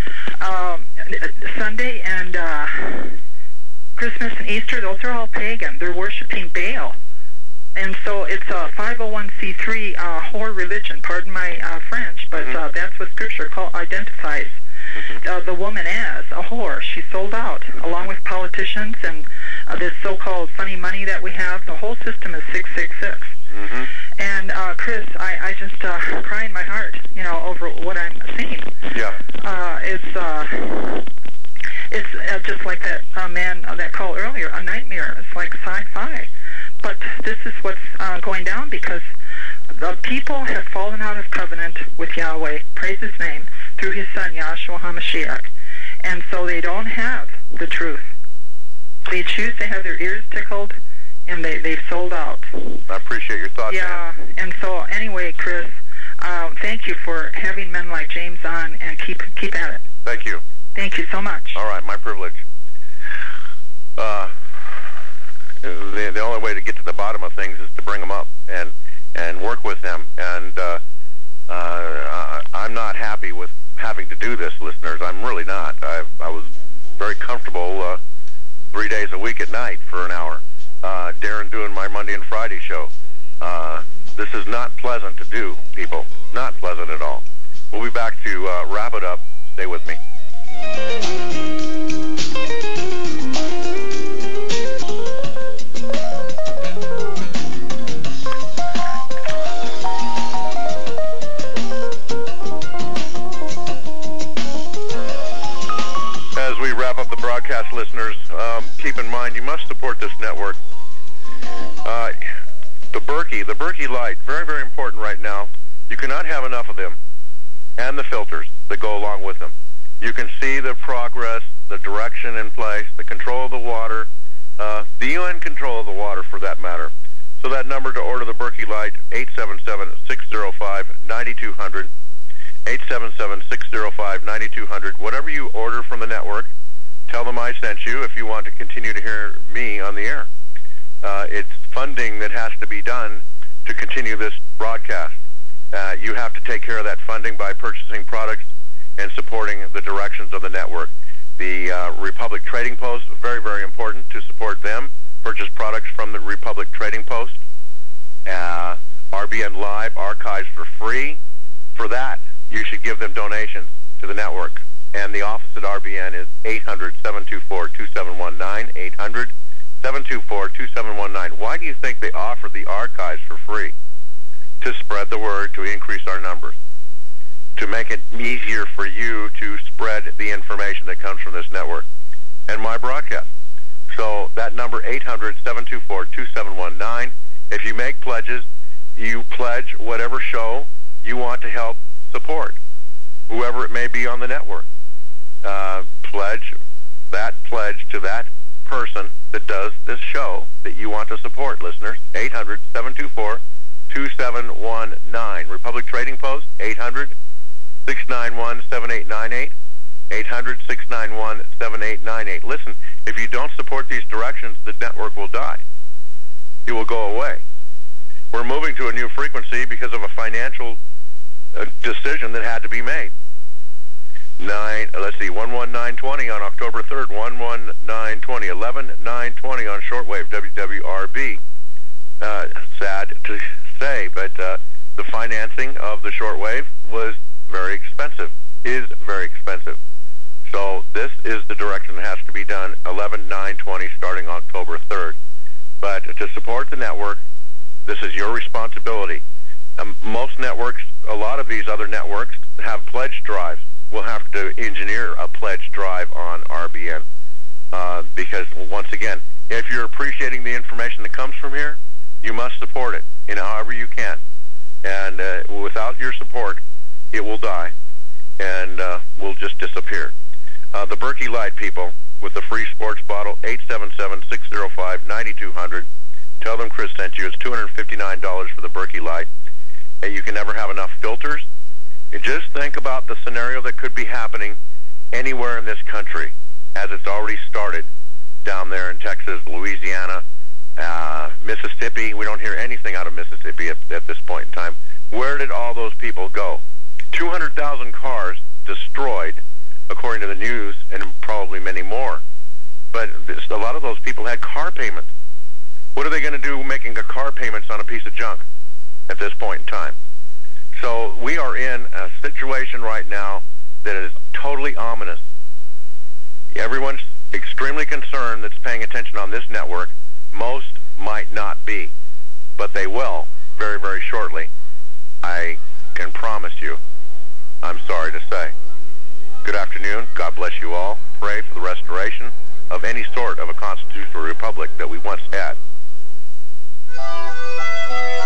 Speaker 17: Sunday and Christmas and Easter, those are all pagan. They're worshiping Baal. And so it's a 501c3 whore religion, pardon my French, but that's what Scripture identifies the woman as, a whore. She's sold out, along with politicians and this so-called funny money that we have. The whole system is 666. And Chris, I just cry in my heart, you know, over what I'm seeing.
Speaker 1: Yeah.
Speaker 17: It's just like that man that called earlier, a nightmare. It's like sci-fi. But this is what's going down because the people have fallen out of covenant with Yahweh, praise His name, through His Son, Yahshua HaMashiach. And so they don't have the truth. They choose to have their ears tickled, and they've sold out.
Speaker 1: I appreciate your thoughts,
Speaker 17: yeah,
Speaker 1: man.
Speaker 17: And so anyway, Chris, thank you for having men like James on, and keep at it.
Speaker 1: Thank you.
Speaker 17: Thank you so much.
Speaker 1: All right, my privilege. The only way to get to the bottom of things is to bring them up and work with them. And I'm not happy with having to do this, listeners. I'm really not. I was very comfortable 3 days a week at night for an hour. Darren doing my Monday and Friday show. This is not pleasant to do, people. Not pleasant at all. We'll be back to wrap it up. Stay with me. keep in mind, you must support this network. The Berkey light, very, very important right now. You cannot have enough of them, and the filters that go along with them. You can see the progress, the direction in place, the control of the water, the UN control of the water for that matter. So that number to order the Berkey light, 877-605-9200, 877-605-9200. Whatever you order from the network, tell them I sent you if you want to continue to hear me on the air. It's funding that has to be done to continue this broadcast. You have to take care of that funding by purchasing products and supporting the directions of the network. The Republic Trading Post, very, very important to support them. Purchase products from the Republic Trading Post. RBN Live archives for free. For that, you should give them donations to the network. And the office at RBN is 800-724-2719, 800-724-2719. Why do you think they offer the archives for free? To spread the word, to increase our numbers, to make it easier for you to spread the information that comes from this network and my broadcast. So that number, 800-724-2719. If you make pledges, you pledge whatever show you want to help support, whoever it may be on the network. Pledge to that person that does this show that you want to support, listeners. 800-724-2719. Republic Trading Post, 800-691-7898, 800-691-7898. Listen, if you don't support these directions, the network will die. It will go away. We're moving to a new frequency because of a financial decision that had to be made. 11920 on October 3rd, 11920, 11920 on shortwave, WWRB. Sad to say, but the financing of the shortwave was very expensive, is very expensive. So this is the direction that has to be done, 11920 starting October 3rd. But to support the network, this is your responsibility. Most networks, a lot of these other networks, have pledge drives. We'll have to engineer a pledge drive on RBN because, once again, if you're appreciating the information that comes from here, you must support it in however you can. And without your support, it will die and will just disappear. The Berkey Light, people, with the free sports bottle, 877-605-9200. Tell them Chris sent you. It's $259 for the Berkey Light. And you can never have enough filters. And just think about the scenario that could be happening anywhere in this country, as it's already started down there in Texas, Louisiana, Mississippi. We don't hear anything out of Mississippi at this point in time. Where did all those people go? 200,000 cars destroyed, according to the news, and probably many more. But a lot of those people had car payments. What are they going to do making the car payments on a piece of junk at this point in time? So we are in a situation right now that is totally ominous. Everyone's extremely concerned that's paying attention on this network. Most might not be, but they will very, very shortly. I can promise you. I'm sorry to say. Good afternoon. God bless you all. Pray for the restoration of any sort of a constitutional republic that we once had.